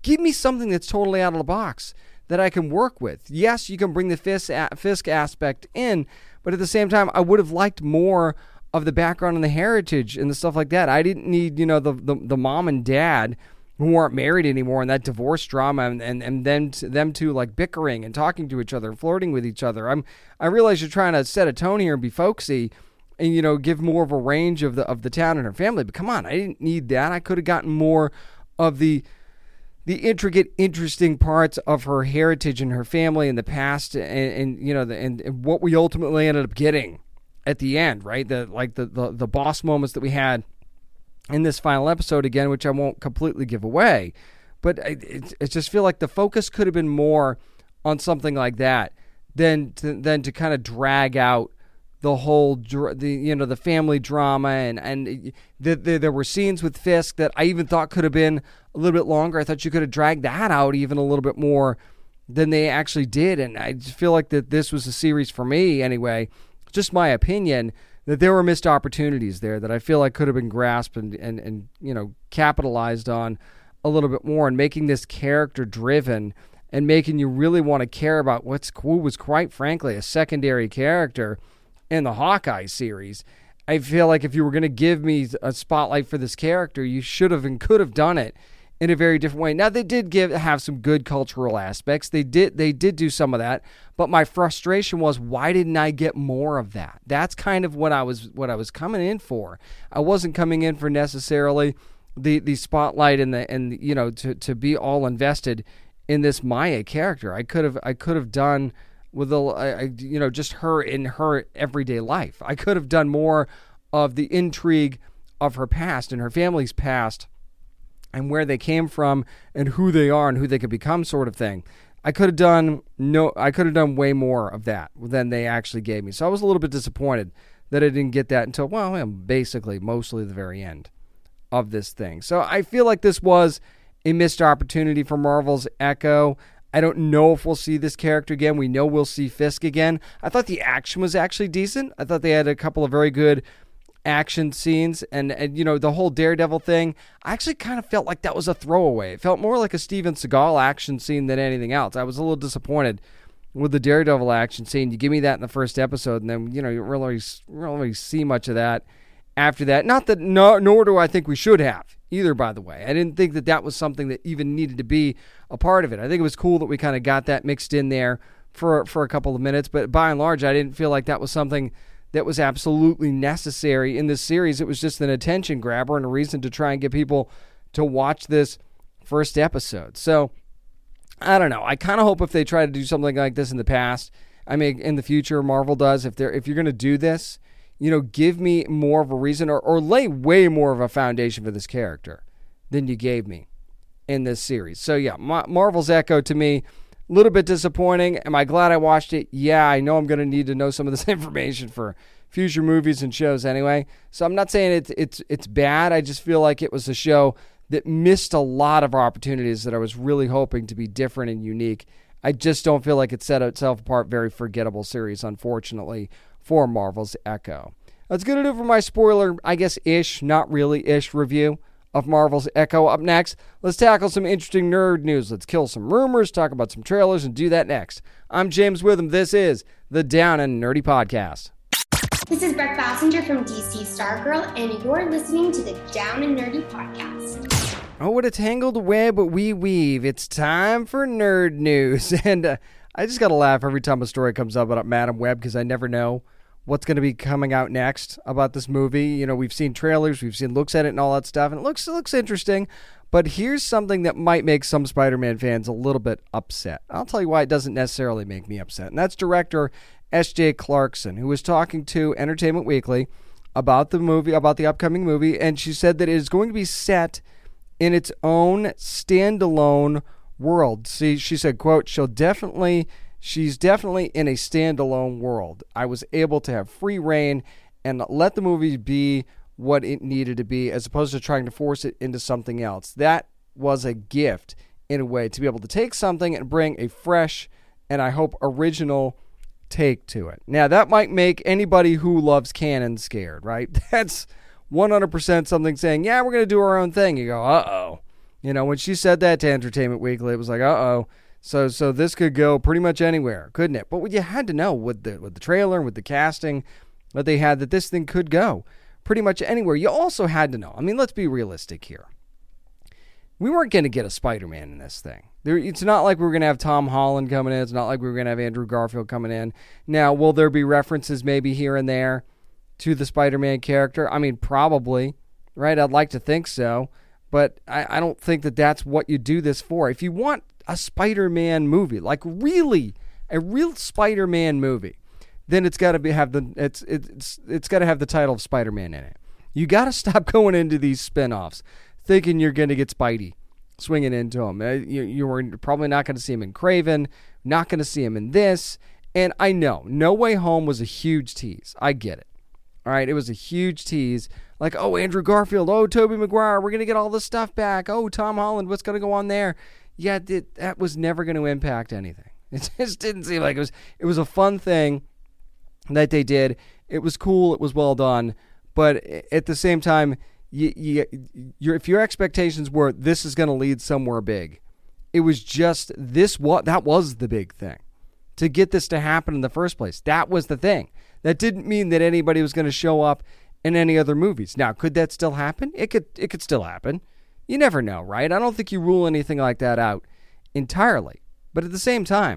Give me something that's totally out of the box that I can work with. Yes, you can bring the Fisk, Fisk aspect in, but at the same time, I would have liked more of the background and the heritage and the stuff like that. I didn't need, you know, the the, the mom and dad who weren't married anymore and that divorce drama and, and, and then t- them two like bickering and talking to each other and flirting with each other. I'm I realize you're trying to set a tone here and be folksy and, you know, give more of a range of the of the town and her family. But come on, I didn't need that. I could have gotten more of the the intricate, interesting parts of her heritage and her family and the past and, and you know, the, and, and what we ultimately ended up getting at the end, right? The like the, the, the boss moments that we had in this final episode again, which I won't completely give away, but I, it, it just feel like the focus could have been more on something like that than to, than to kind of drag out the whole the you know the family drama and and the, the, there were scenes with Fisk that I even thought could have been a little bit longer. I thought you could have dragged that out even a little bit more than they actually did, and I just feel like that this was a series for me anyway. Just my opinion, that there were missed opportunities there that I feel like could have been grasped and, and, and you know, capitalized on a little bit more, and making this character driven and making you really want to care about what's who was quite frankly a secondary character in the Hawkeye series. I feel like if you were going to give me a spotlight for this character, you should have and could have done it in a very different way. Now, they did give have some good cultural aspects. They did they did do some of that, but my frustration was, why didn't I get more of that? That's kind of what I was what I was coming in for. I wasn't coming in for necessarily the the spotlight and the and you know to to be all invested in this Maya character. I could have I could have done with a I, you know just her in her everyday life. I could have done more of the intrigue of her past and her family's past, and where they came from and who they are and who they could become, sort of thing. I could have done no I could have done way more of that than they actually gave me. So I was a little bit disappointed that I didn't get that until, well, basically mostly the very end of this thing. So I feel like this was a missed opportunity for Marvel's Echo. I don't know if we'll see this character again. We know we'll see Fisk again. I thought the action was actually decent. I thought they had a couple of very good action scenes, and, and you know, the whole Daredevil thing, I actually kind of felt like that was a throwaway. It felt more like a Steven Seagal action scene than anything else. I was a little disappointed with the Daredevil action scene. You give me that in the first episode, and then, you know, you really, really see much of that after that. Not that, no, nor do I think we should have either, by the way. I didn't think that that was something that even needed to be a part of it. I think it was cool that we kind of got that mixed in there for, for a couple of minutes, but by and large, I didn't feel like that was something that was absolutely necessary in this series. It was just an attention grabber and a reason to try and get people to watch this first episode. So, I don't know. I kind of hope if they try to do something like this in the past, I mean, in the future, Marvel does, if they're if you're going to do this, you know, give me more of a reason or, or lay way more of a foundation for this character than you gave me in this series. So, yeah, Ma- Marvel's Echo, to me, a little bit disappointing. Am I glad I watched it? Yeah, I know I'm going to need to know some of this information for future movies and shows anyway. So I'm not saying it's it's it's bad. I just feel like it was a show that missed a lot of opportunities that I was really hoping to be different and unique. I just don't feel like it set itself apart. Very forgettable series, unfortunately, for Marvel's Echo. That's going to do it for my spoiler, I guess, ish, not really ish review of Marvel's Echo. Up next, let's tackle some interesting nerd news. Let's kill some rumors, talk about some trailers, and do that next. I'm James Witham. This is the Down and Nerdy Podcast. This is Brett Bassinger from D C Stargirl, and you're listening to the Down and Nerdy Podcast. Oh, what a tangled web we weave. It's time for nerd news. And uh, I just got to laugh every time a story comes up about Madam Web, because I never know what's going to be coming out next about this movie. You know, we've seen trailers, we've seen looks at it and all that stuff, and it looks it looks interesting. But here's something that might make some Spider-Man fans a little bit upset. I'll tell you why it doesn't necessarily make me upset. And that's director S J Clarkson, who was talking to Entertainment Weekly about the movie, about the upcoming movie, and she said that it is going to be set in its own standalone world. See, she said, quote, she'll definitely... She's definitely in a standalone world. I was able to have free reign and let the movie be what it needed to be, as opposed to trying to force it into something else. That was a gift, in a way, to be able to take something and bring a fresh and, I hope, original take to it. Now, that might make anybody who loves canon scared, right? That's one hundred percent something saying, yeah, we're going to do our own thing. You go, uh-oh. You know, when she said that to Entertainment Weekly, it was like, uh-oh. So so this could go pretty much anywhere, couldn't it? But what you had to know with the with the trailer, with the casting that they had, that this thing could go pretty much anywhere. You also had to know, I mean, let's be realistic here. We weren't going to get a Spider-Man in this thing. There, it's not like we were going to have Tom Holland coming in. It's not like we were going to have Andrew Garfield coming in. Now, will there be references maybe here and there to the Spider-Man character? I mean, probably, right? I'd like to think so. But I, I don't think that that's what you do this for. If you want a Spider-Man movie, like really a real Spider-Man movie, then it's got to be have the it's it's it's got to have the title of Spider-Man in it. You got to stop going into these spin-offs thinking you're going to get Spidey swinging into him. You, you were probably not going to see him in Kraven, not going to see him in this. And I know No Way Home was a huge tease. I get it. All right, it was a huge tease. Like, oh, Andrew Garfield, oh, Tobey Maguire, we're going to get all this stuff back. Oh, Tom Holland, what's going to go on there? Yeah, it, that was never going to impact anything. It just didn't seem like it was. It was a fun thing that they did. It was cool. It was well done. But at the same time, you, you, your, if your expectations were this is going to lead somewhere big, it was just this. What that was the big thing to get this to happen in the first place. That was the thing. That didn't mean that anybody was going to show up in any other movies. Now, could that still happen? It could. It could still happen. You never know, right? I don't think you rule anything like that out entirely. But at the same time,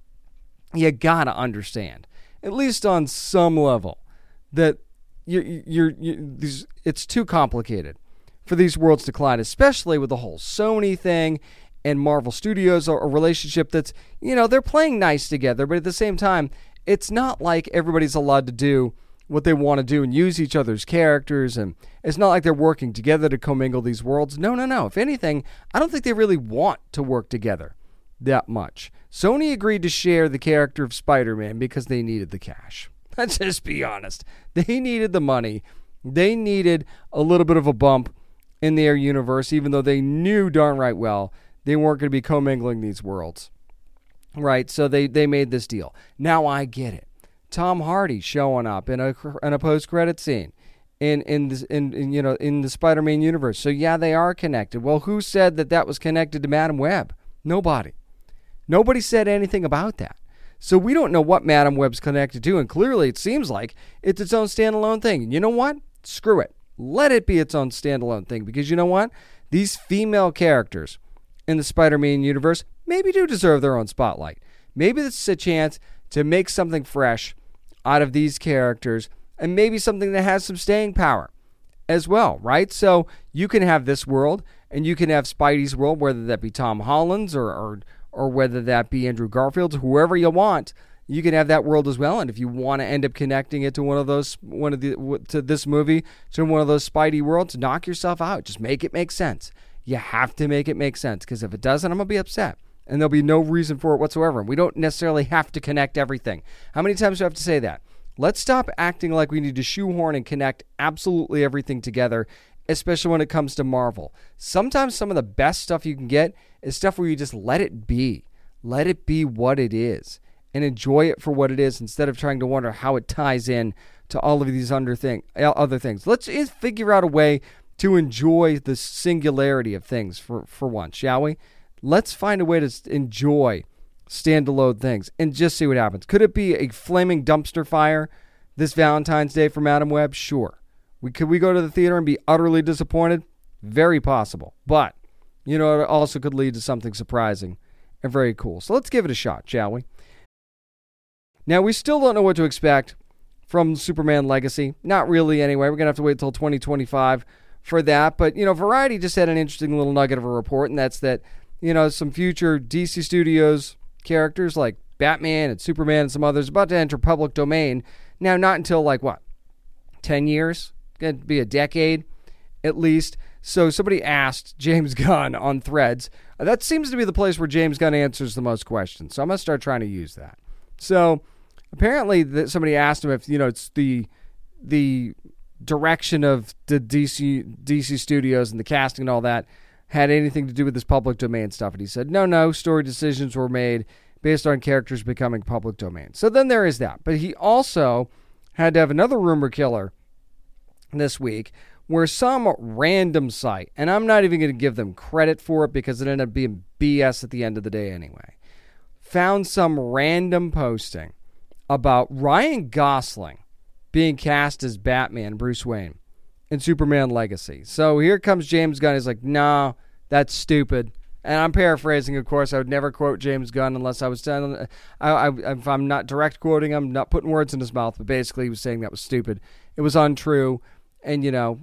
you gotta understand, at least on some level, that you're, you're, you're, these, it's too complicated for these worlds to collide, especially with the whole Sony thing and Marvel Studios, a relationship that's, you know, they're playing nice together, but at the same time, it's not like everybody's allowed to do what they want to do and use each other's characters, and it's not like they're working together to commingle these worlds. No, no, no. If anything, I don't think they really want to work together that much. Sony agreed to share the character of Spider-Man because they needed the cash. Let's just be honest. They needed the money. They needed a little bit of a bump in their universe, even though they knew darn right well they weren't going to be commingling these worlds. Right? So they, they made this deal. Now I get it. Tom Hardy showing up in a in a post-credit scene in in, this, in in you know in the Spider-Man universe. So yeah, they are connected. Well, who said that that was connected to Madam Web? Nobody. Nobody said anything about that. So we don't know what Madam Web's connected to, and clearly it seems like it's its own standalone thing. And you know what? Screw it. Let it be its own standalone thing, because you know what? These female characters in the Spider-Man universe maybe do deserve their own spotlight. Maybe this is a chance to make something fresh out of these characters, and maybe something that has some staying power as well, right? So you can have this world, and you can have Spidey's world, whether that be Tom Holland's or or, or whether that be Andrew Garfield's, whoever you want. You can have that world as well, and if you want to end up connecting it to one of those, one of the to this movie, to one of those Spidey worlds, knock yourself out. Just make it make sense. You have to make it make sense, because if it doesn't, I'm gonna be upset. And there'll be no reason for it whatsoever. We don't necessarily have to connect everything. How many times do I have to say that? Let's stop acting like we need to shoehorn and connect absolutely everything together, especially when it comes to Marvel. Sometimes some of the best stuff you can get is stuff where you just let it be. Let it be what it is and enjoy it for what it is, instead of trying to wonder how it ties in to all of these under thing, other things. Let's figure out a way to enjoy the singularity of things for, for once, shall we? Let's find a way to enjoy standalone things and just see what happens. Could it be a flaming dumpster fire this Valentine's Day for Madam Web? Sure. We, could we go to the theater and be utterly disappointed? Very possible. But, you know, it also could lead to something surprising and very cool. So let's give it a shot, shall we? Now, we still don't know what to expect from Superman Legacy. Not really, anyway. We're going to have to wait until twenty twenty-five for that. But, you know, Variety just had an interesting little nugget of a report, and that's that, you know, some future D C Studios characters like Batman and Superman and some others about to enter public domain. Now, not until, like, what, ten years? It's going to be a decade, at least. So somebody asked James Gunn on Threads. That seems to be the place where James Gunn answers the most questions. So I'm going to start trying to use that. So apparently that somebody asked him if, you know, it's the the direction of the D C D C Studios and the casting and all that had anything to do with this public domain stuff. And he said, no, no, story decisions were made based on characters becoming public domain. So then there is that. But he also had to have another rumor killer this week, where some random site, and I'm not even going to give them credit for it because it ended up being B S at the end of the day anyway, found some random posting about Ryan Gosling being cast as Batman, Bruce Wayne, in Superman Legacy. So here comes James Gunn. He's like, no, that's stupid. And I'm paraphrasing, of course. I would never quote James Gunn unless I was telling. I, I, if I'm not direct quoting him, not putting words in his mouth, but basically he was saying that was stupid. It was untrue. And, you know,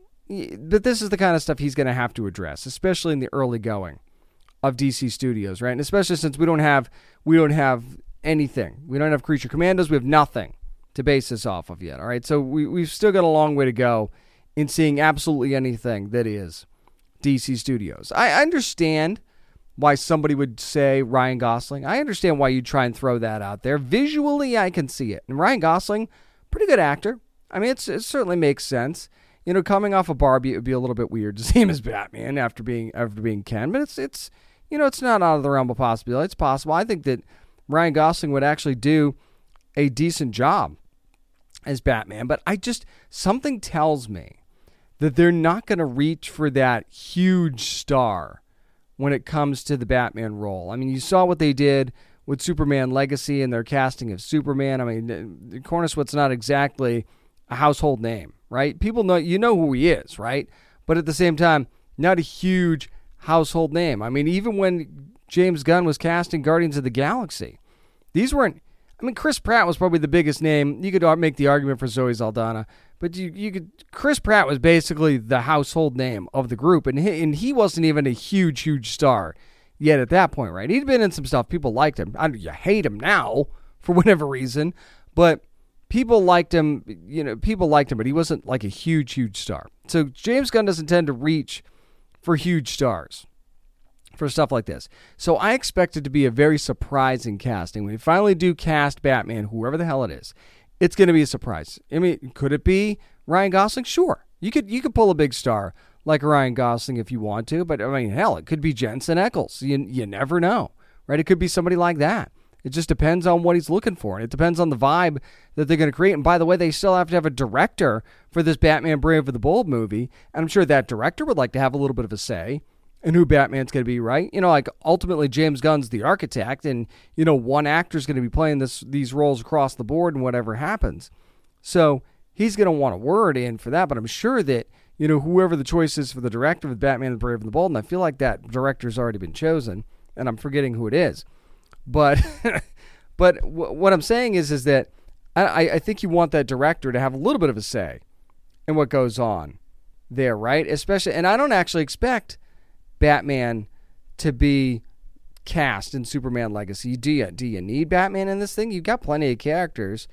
but this is the kind of stuff he's going to have to address, especially in the early going of D C Studios, right? And especially since we don't have we don't have anything. We don't have Creature Commandos. We have nothing to base this off of yet, all right? So we, we've still got a long way to go in seeing absolutely anything that is D C Studios. I understand why somebody would say Ryan Gosling. I understand why you'd try and throw that out there. Visually, I can see it. And Ryan Gosling, pretty good actor. I mean, it's, it certainly makes sense. You know, coming off of Barbie, it would be a little bit weird to see him as Batman after being after being Ken. But it's it's you know, it's not out of the realm of possibility. It's possible. I think that Ryan Gosling would actually do a decent job as Batman. But I just something tells me that they're not going to reach for that huge star when it comes to the Batman role. I mean, you saw what they did with Superman Legacy and their casting of Superman. I mean, Cornuswit's not exactly a household name, right? People know, you know who he is, right? But at the same time, not a huge household name. I mean, even when James Gunn was casting Guardians of the Galaxy, these weren't, I mean, Chris Pratt was probably the biggest name. You could make the argument for Zoe Saldana, but you, you could, Chris Pratt was basically the household name of the group, and he, and he wasn't even a huge, huge star yet at that point, right? He'd been in some stuff. People liked him. I, you hate him now for whatever reason, but people liked him, you know, people liked him, but he wasn't like a huge, huge star. So James Gunn doesn't tend to reach for huge stars for stuff like this. So I expect it to be a very surprising casting. When you finally do cast Batman, whoever the hell it is, it's going to be a surprise. I mean, could it be Ryan Gosling? Sure. You could you could pull a big star like Ryan Gosling if you want to, but I mean, hell, it could be Jensen Ackles. You, you never know, right? It could be somebody like that. It just depends on what he's looking for, and it depends on the vibe that they're going to create. And by the way, they still have to have a director for this Batman Brave of the Bold movie, and I'm sure that director would like to have a little bit of a say in who Batman's going to be, right? You know, like ultimately James Gunn's the architect, and, you know, one actor's going to be playing this these roles across the board and whatever happens. So he's going to want a word in for that, but I'm sure that, you know, whoever the choice is for the director of Batman the Brave and the Bold, and I feel like that director's already been chosen, and I'm forgetting who it is. But but w- what I'm saying is is that I, I think you want that director to have a little bit of a say in what goes on there, right? Especially, and I don't actually expect Batman to be cast in Superman Legacy. Do you, do you need Batman in this thing? You've got plenty of characters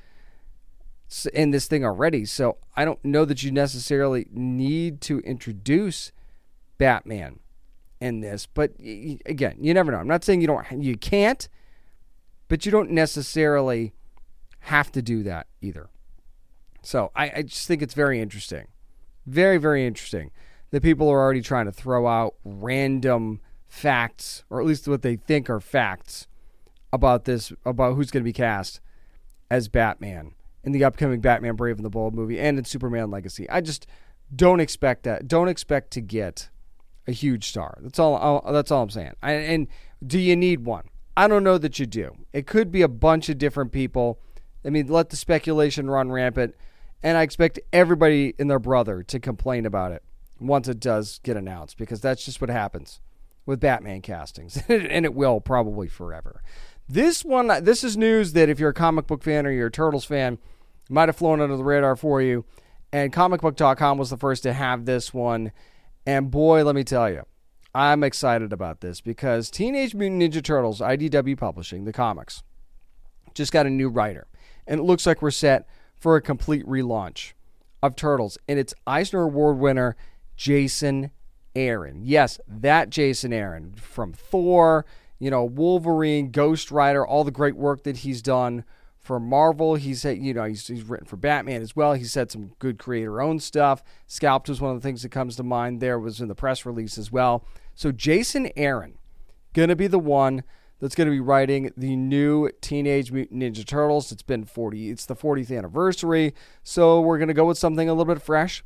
in this thing already, so I don't know that you necessarily need to introduce Batman in this. But again, you never know. I'm not saying you don't, you can't, but you don't necessarily have to do that either. So I, I just think it's very interesting. Very, very interesting that people are already trying to throw out random facts, or at least what they think are facts about this, about who's going to be cast as Batman in the upcoming Batman Brave and the Bold movie and in Superman Legacy. I just don't expect that. Don't expect to get a huge star. That's all. all that's all I'm saying. I, and do you need one? I don't know that you do. It could be a bunch of different people. I mean, let the speculation run rampant, and I expect everybody and their brother to complain about it once it does get announced, because that's just what happens with Batman castings, and it will probably forever. This one, this is news that if you're a comic book fan or you're a Turtles fan, might have flown under the radar for you, and comic book dot com was the first to have this one, and boy, let me tell you, I'm excited about this because Teenage Mutant Ninja Turtles, I D W Publishing, the comics, just got a new writer. And it looks like we're set for a complete relaunch of Turtles. And it's Eisner Award winner Jason Aaron. Yes, that Jason Aaron from Thor, you know, Wolverine, Ghost Rider, all the great work that he's done for Marvel. He's, you know, he's, he's written for Batman as well. He's said some good creator-owned stuff. Scalped was one of the things that comes to mind there, was in the press release as well. So Jason Aaron, going to be the one that's going to be writing the new Teenage Mutant Ninja Turtles. It's been forty, it's the fortieth anniversary, so we're going to go with something a little bit fresh,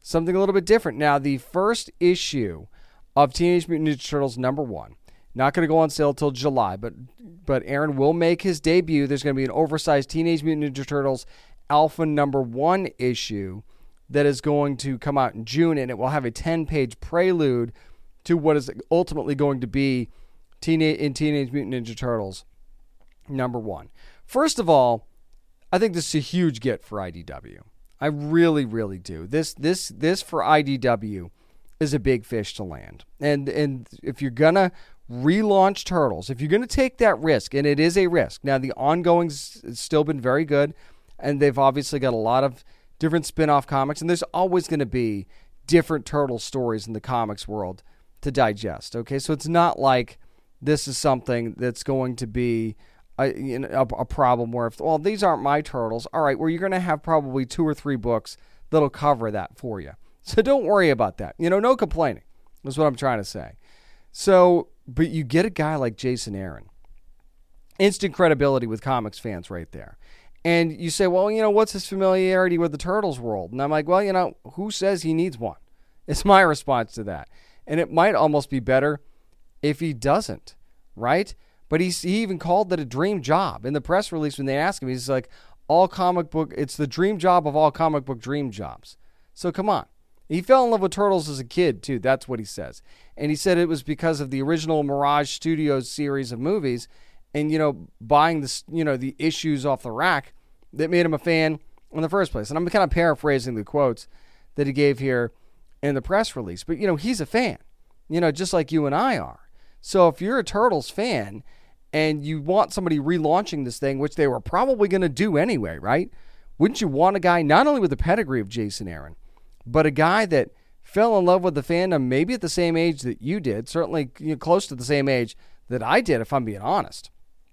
something a little bit different. Now, the first issue of Teenage Mutant Ninja Turtles number one, not going to go on sale till July, but but Aaron will make his debut. There's going to be an oversized Teenage Mutant Ninja Turtles Alpha number one issue that is going to come out in June, and it will have a ten-page prelude to what is ultimately going to be Teenage in Teenage Mutant Ninja Turtles number one. First of all, I think this is a huge get for I D W. I really, really do. This this this for I D W is a big fish to land. And and if you're gonna relaunch Turtles, if you're gonna take that risk, and it is a risk. Now the ongoing's still been very good, and they've obviously got a lot of different spin-off comics, and there's always going to be different Turtle stories in the comics world to digest. Okay, so it's not like this is something that's going to be a, you know, a, a problem where if, well, these aren't my Turtles. All right, well, you're going to have probably two or three books that'll cover that for you. So don't worry about that. You know, no complaining is what I'm trying to say. So, but you get a guy like Jason Aaron, instant credibility with comics fans right there. And you say, well, you know, what's his familiarity with the Turtles world? And I'm like, well, you know, who says he needs one? It's my response to that. And it might almost be better if he doesn't, right? But he's, he even called it a dream job. In the press release when they asked him, he's like, all comic book, it's the dream job of all comic book dream jobs. So come on. He fell in love with Turtles as a kid, too. That's what he says. And he said it was because of the original Mirage Studios series of movies and, you know, buying the, you know, the issues off the rack that made him a fan in the first place. And I'm kind of paraphrasing the quotes that he gave here in the press release. But, you know, he's a fan, you know, just like you and I are. So if you're a Turtles fan and you want somebody relaunching this thing, which they were probably going to do anyway, right? Wouldn't you want a guy not only with the pedigree of Jason Aaron, but a guy that fell in love with the fandom maybe at the same age that you did, certainly, you know, close to the same age that I did, if I'm being honest.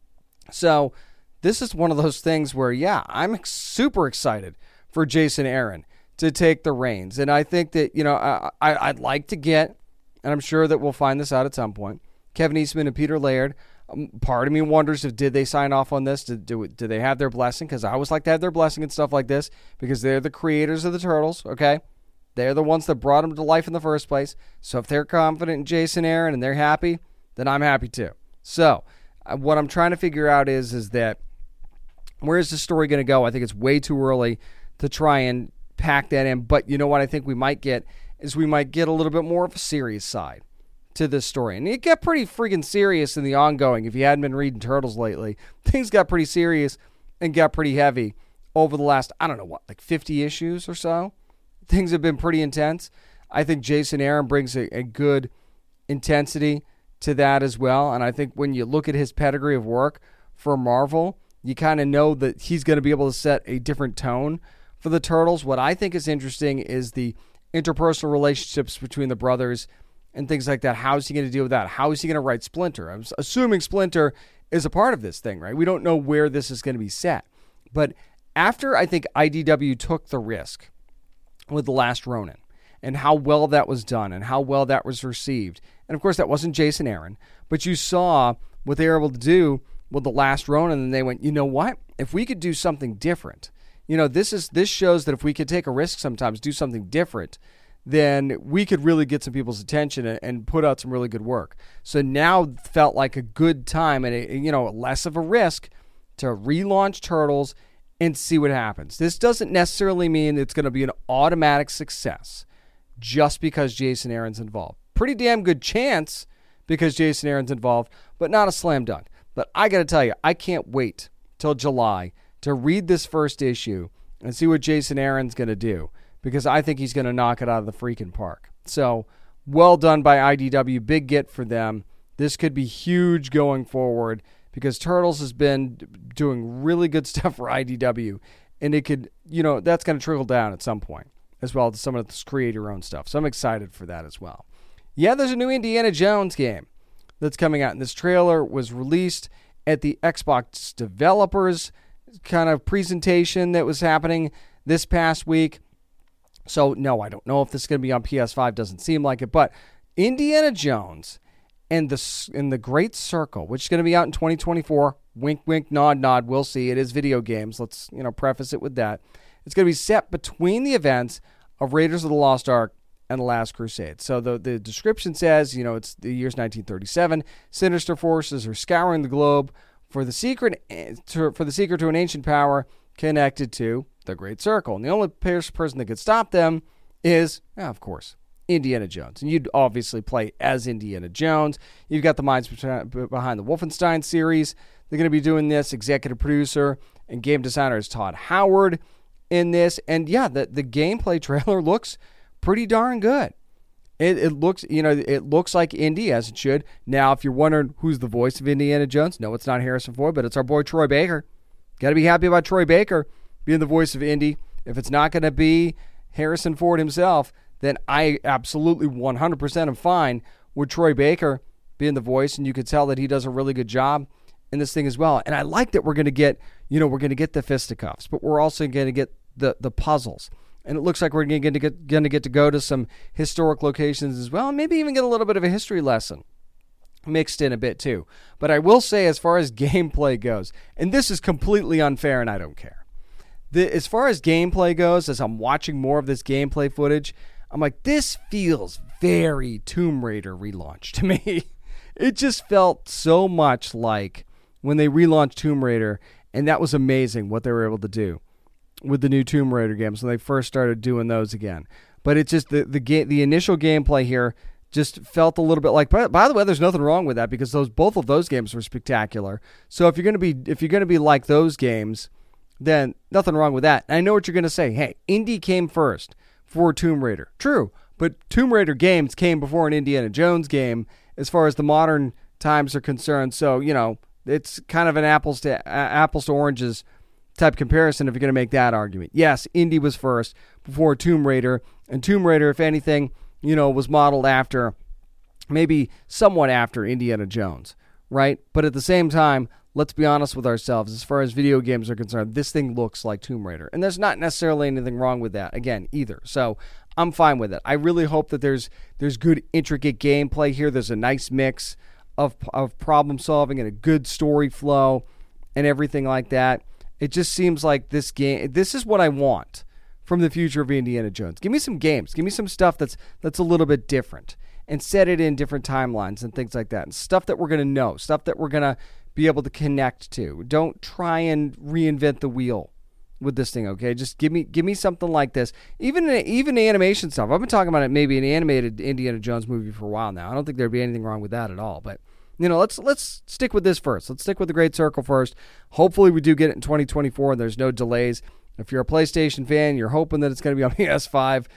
So this is one of those things where, yeah, I'm super excited for Jason Aaron to take the reins. And I think that, you know, I, I, I'd like to get, and I'm sure that we'll find this out at some point, Kevin Eastman and Peter Laird. Um, part of me wonders if did they sign off on this? Did, do, did they have their blessing? Because I always like to have their blessing and stuff like this because they're the creators of the Turtles, okay? They're the ones that brought them to life in the first place. So if they're confident in Jason Aaron and they're happy, then I'm happy too. So uh, what I'm trying to figure out is, is that where is the story going to go? I think it's way too early to try and pack that in. But you know what I think we might get is we might get a little bit more of a serious side to this story. And it got pretty freaking serious in the ongoing. If you hadn't been reading Turtles lately, things got pretty serious and got pretty heavy over the last, I don't know what, like fifty issues or so. Things have been pretty intense. I think Jason Aaron brings a, a good intensity to that as well. And I think when you look at his pedigree of work for Marvel, you kind of know that he's going to be able to set a different tone for the Turtles. What I think is interesting is the interpersonal relationships between the brothers and things like that. How is he going to deal with that? How is he going to write Splinter? I'm assuming Splinter is a part of this thing, right? We don't know where this is going to be set. But after I think I D W took the risk with The Last Ronin and how well that was done and how well that was received, and of course that wasn't Jason Aaron, but you saw what they were able to do with The Last Ronin, and they went, you know what? If we could do something different, you know, this is this shows that if we could take a risk sometimes, do something different, then we could really get some people's attention and, and put out some really good work. So now felt like a good time and, a, you know, less of a risk to relaunch Turtles and see what happens. This doesn't necessarily mean it's going to be an automatic success just because Jason Aaron's involved. Pretty damn good chance because Jason Aaron's involved, but not a slam dunk. But I got to tell you, I can't wait till July to read this first issue and see what Jason Aaron's going to do because I think he's going to knock it out of the freaking park. So well done by I D W. Big get for them. This could be huge going forward because Turtles has been doing really good stuff for I D W, and it could, you know, that's going to trickle down at some point as well to some of this create your own stuff. So I'm excited for that as well. Yeah, there's a new Indiana Jones game that's coming out, and this trailer was released at the Xbox developers kind of presentation that was happening this past week. So no, I don't know if this is going to be on P S five. Doesn't seem like it, but Indiana Jones and the in the Great Circle, which is going to be out in twenty twenty-four. Wink, wink, nod, nod. We'll see. It is video games. Let's, you know, preface it with that. It's going to be set between the events of Raiders of the Lost Ark and The Last Crusade. So the, the description says, you know, it's the year's nineteen thirty-seven. Sinister forces are scouring the globe for the secret to, for the secret to an ancient power connected to the Great Circle. And the only person that could stop them is, of course, Indiana Jones. And you'd obviously play as Indiana Jones. You've got the minds behind the Wolfenstein series. They're going to be doing this. Executive producer and game designer is Todd Howard in this. And yeah, the, the gameplay trailer looks pretty darn good. It, it looks, you know, it looks like Indy, as it should. Now, if you're wondering who's the voice of Indiana Jones, no, it's not Harrison Ford, but it's our boy Troy Baker. Got to be happy about Troy Baker being the voice of Indy. If it's not going to be Harrison Ford himself, then I absolutely one hundred percent am fine with Troy Baker being the voice, and you could tell that he does a really good job in this thing as well. And I like that we're going to get, you know, we're going to get the fisticuffs, but we're also going to get the the puzzles. And it looks like we're going to get going to get to go to some historic locations as well, and maybe even get a little bit of a history lesson mixed in a bit too. But I will say, as far as gameplay goes, and this is completely unfair, and I don't care. The, as far as gameplay goes, as I'm watching more of this gameplay footage, I'm like, this feels very Tomb Raider relaunch to me. It just felt so much like when they relaunched Tomb Raider, and that was amazing what they were able to do with the new Tomb Raider games when they first started doing those again. But it's just the the ga- the initial gameplay here just felt a little bit like. By, by the way, there's nothing wrong with that because those both of those games were spectacular. So if you're gonna be if you're gonna be like those games, then nothing wrong with that. And I know what you're gonna say. Hey, Indy came first before Tomb Raider. True, but Tomb Raider games came before an Indiana Jones game as far as the modern times are concerned. So you know it's kind of an apples to uh, apples to oranges type comparison if you're going to make that argument. Yes, Indy was first before Tomb Raider, and Tomb Raider, if anything, you know, was modeled after, maybe somewhat after Indiana Jones, right? But at the same time, let's be honest with ourselves. As far as video games are concerned, this thing looks like Tomb Raider, and there's not necessarily anything wrong with that, again, either. So I'm fine with it. I really hope that there's there's good, intricate gameplay here. There's a nice mix of of problem solving and a good story flow and everything like that. It just seems like this game, this is what I want from the future of Indiana Jones. Give me some games. Give me some stuff that's that's a little bit different and set it in different timelines and things like that. And stuff that we're going to know, stuff that we're going to be able to connect to. Don't try and reinvent the wheel with this thing, okay? Just give me give me something like this. Even even animation stuff. I've been talking about it maybe an animated Indiana Jones movie for a while now. I don't think there'd be anything wrong with that at all, but you know, let's let's stick with this first. Let's stick with the Great Circle first. Hopefully we do get it in twenty twenty-four and there's no delays. If you're a PlayStation fan, you're hoping that it's going to be on P S five.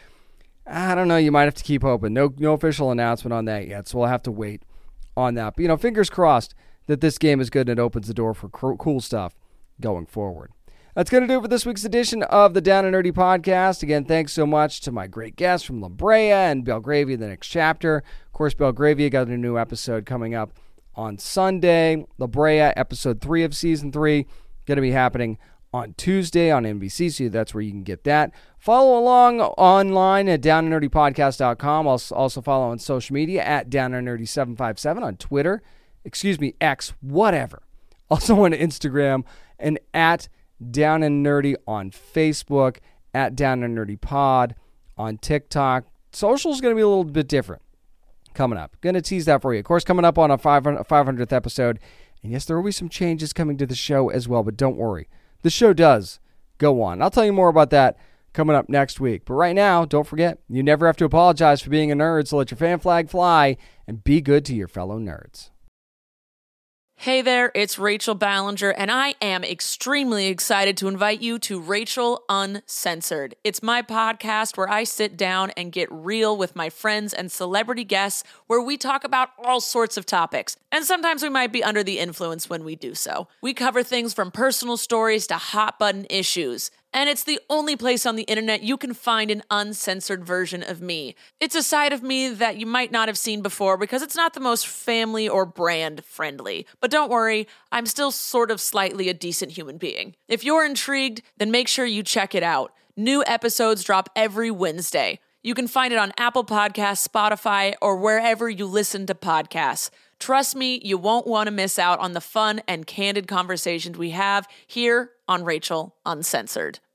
I don't know. You might have to keep hoping. No no official announcement on that yet, so we'll have to wait on that. But, you know, fingers crossed that this game is good and it opens the door for cool stuff going forward. That's going to do it for this week's edition of the Down and Nerdy Podcast. Again, thanks so much to my great guests from La Brea and Belgravia, the next chapter. Of course, Belgravia got a new episode coming up on Sunday. La Brea, episode three of season three, going to be happening on Tuesday on N B C, so that's where you can get that. Follow along online at down and nerdy podcast dot com. Also follow on social media at down and nerdy seven five seven on Twitter. Excuse me, X, whatever. Also on Instagram and at Down and Nerdy on Facebook, at Down and Nerdy Pod on TikTok. Social is going to be a little bit different coming up. Going to tease that for you. Of course, coming up on a five hundredth episode. And yes, there will be some changes coming to the show as well, but don't worry. The show does go on. I'll tell you more about that coming up next week. But right now, don't forget, you never have to apologize for being a nerd, so let your fan flag fly and be good to your fellow nerds. Hey there, it's Rachel Ballinger, and I am extremely excited to invite you to Rachel Uncensored. It's my podcast where I sit down and get real with my friends and celebrity guests, where we talk about all sorts of topics. And sometimes we might be under the influence when we do so. We cover things from personal stories to hot-button issues. And it's the only place on the internet you can find an uncensored version of me. It's a side of me that you might not have seen before because it's not the most family or brand friendly. But don't worry, I'm still sort of slightly a decent human being. If you're intrigued, then make sure you check it out. New episodes drop every Wednesday. You can find it on Apple Podcasts, Spotify, or wherever you listen to podcasts. Trust me, you won't want to miss out on the fun and candid conversations we have here on Rachel Uncensored.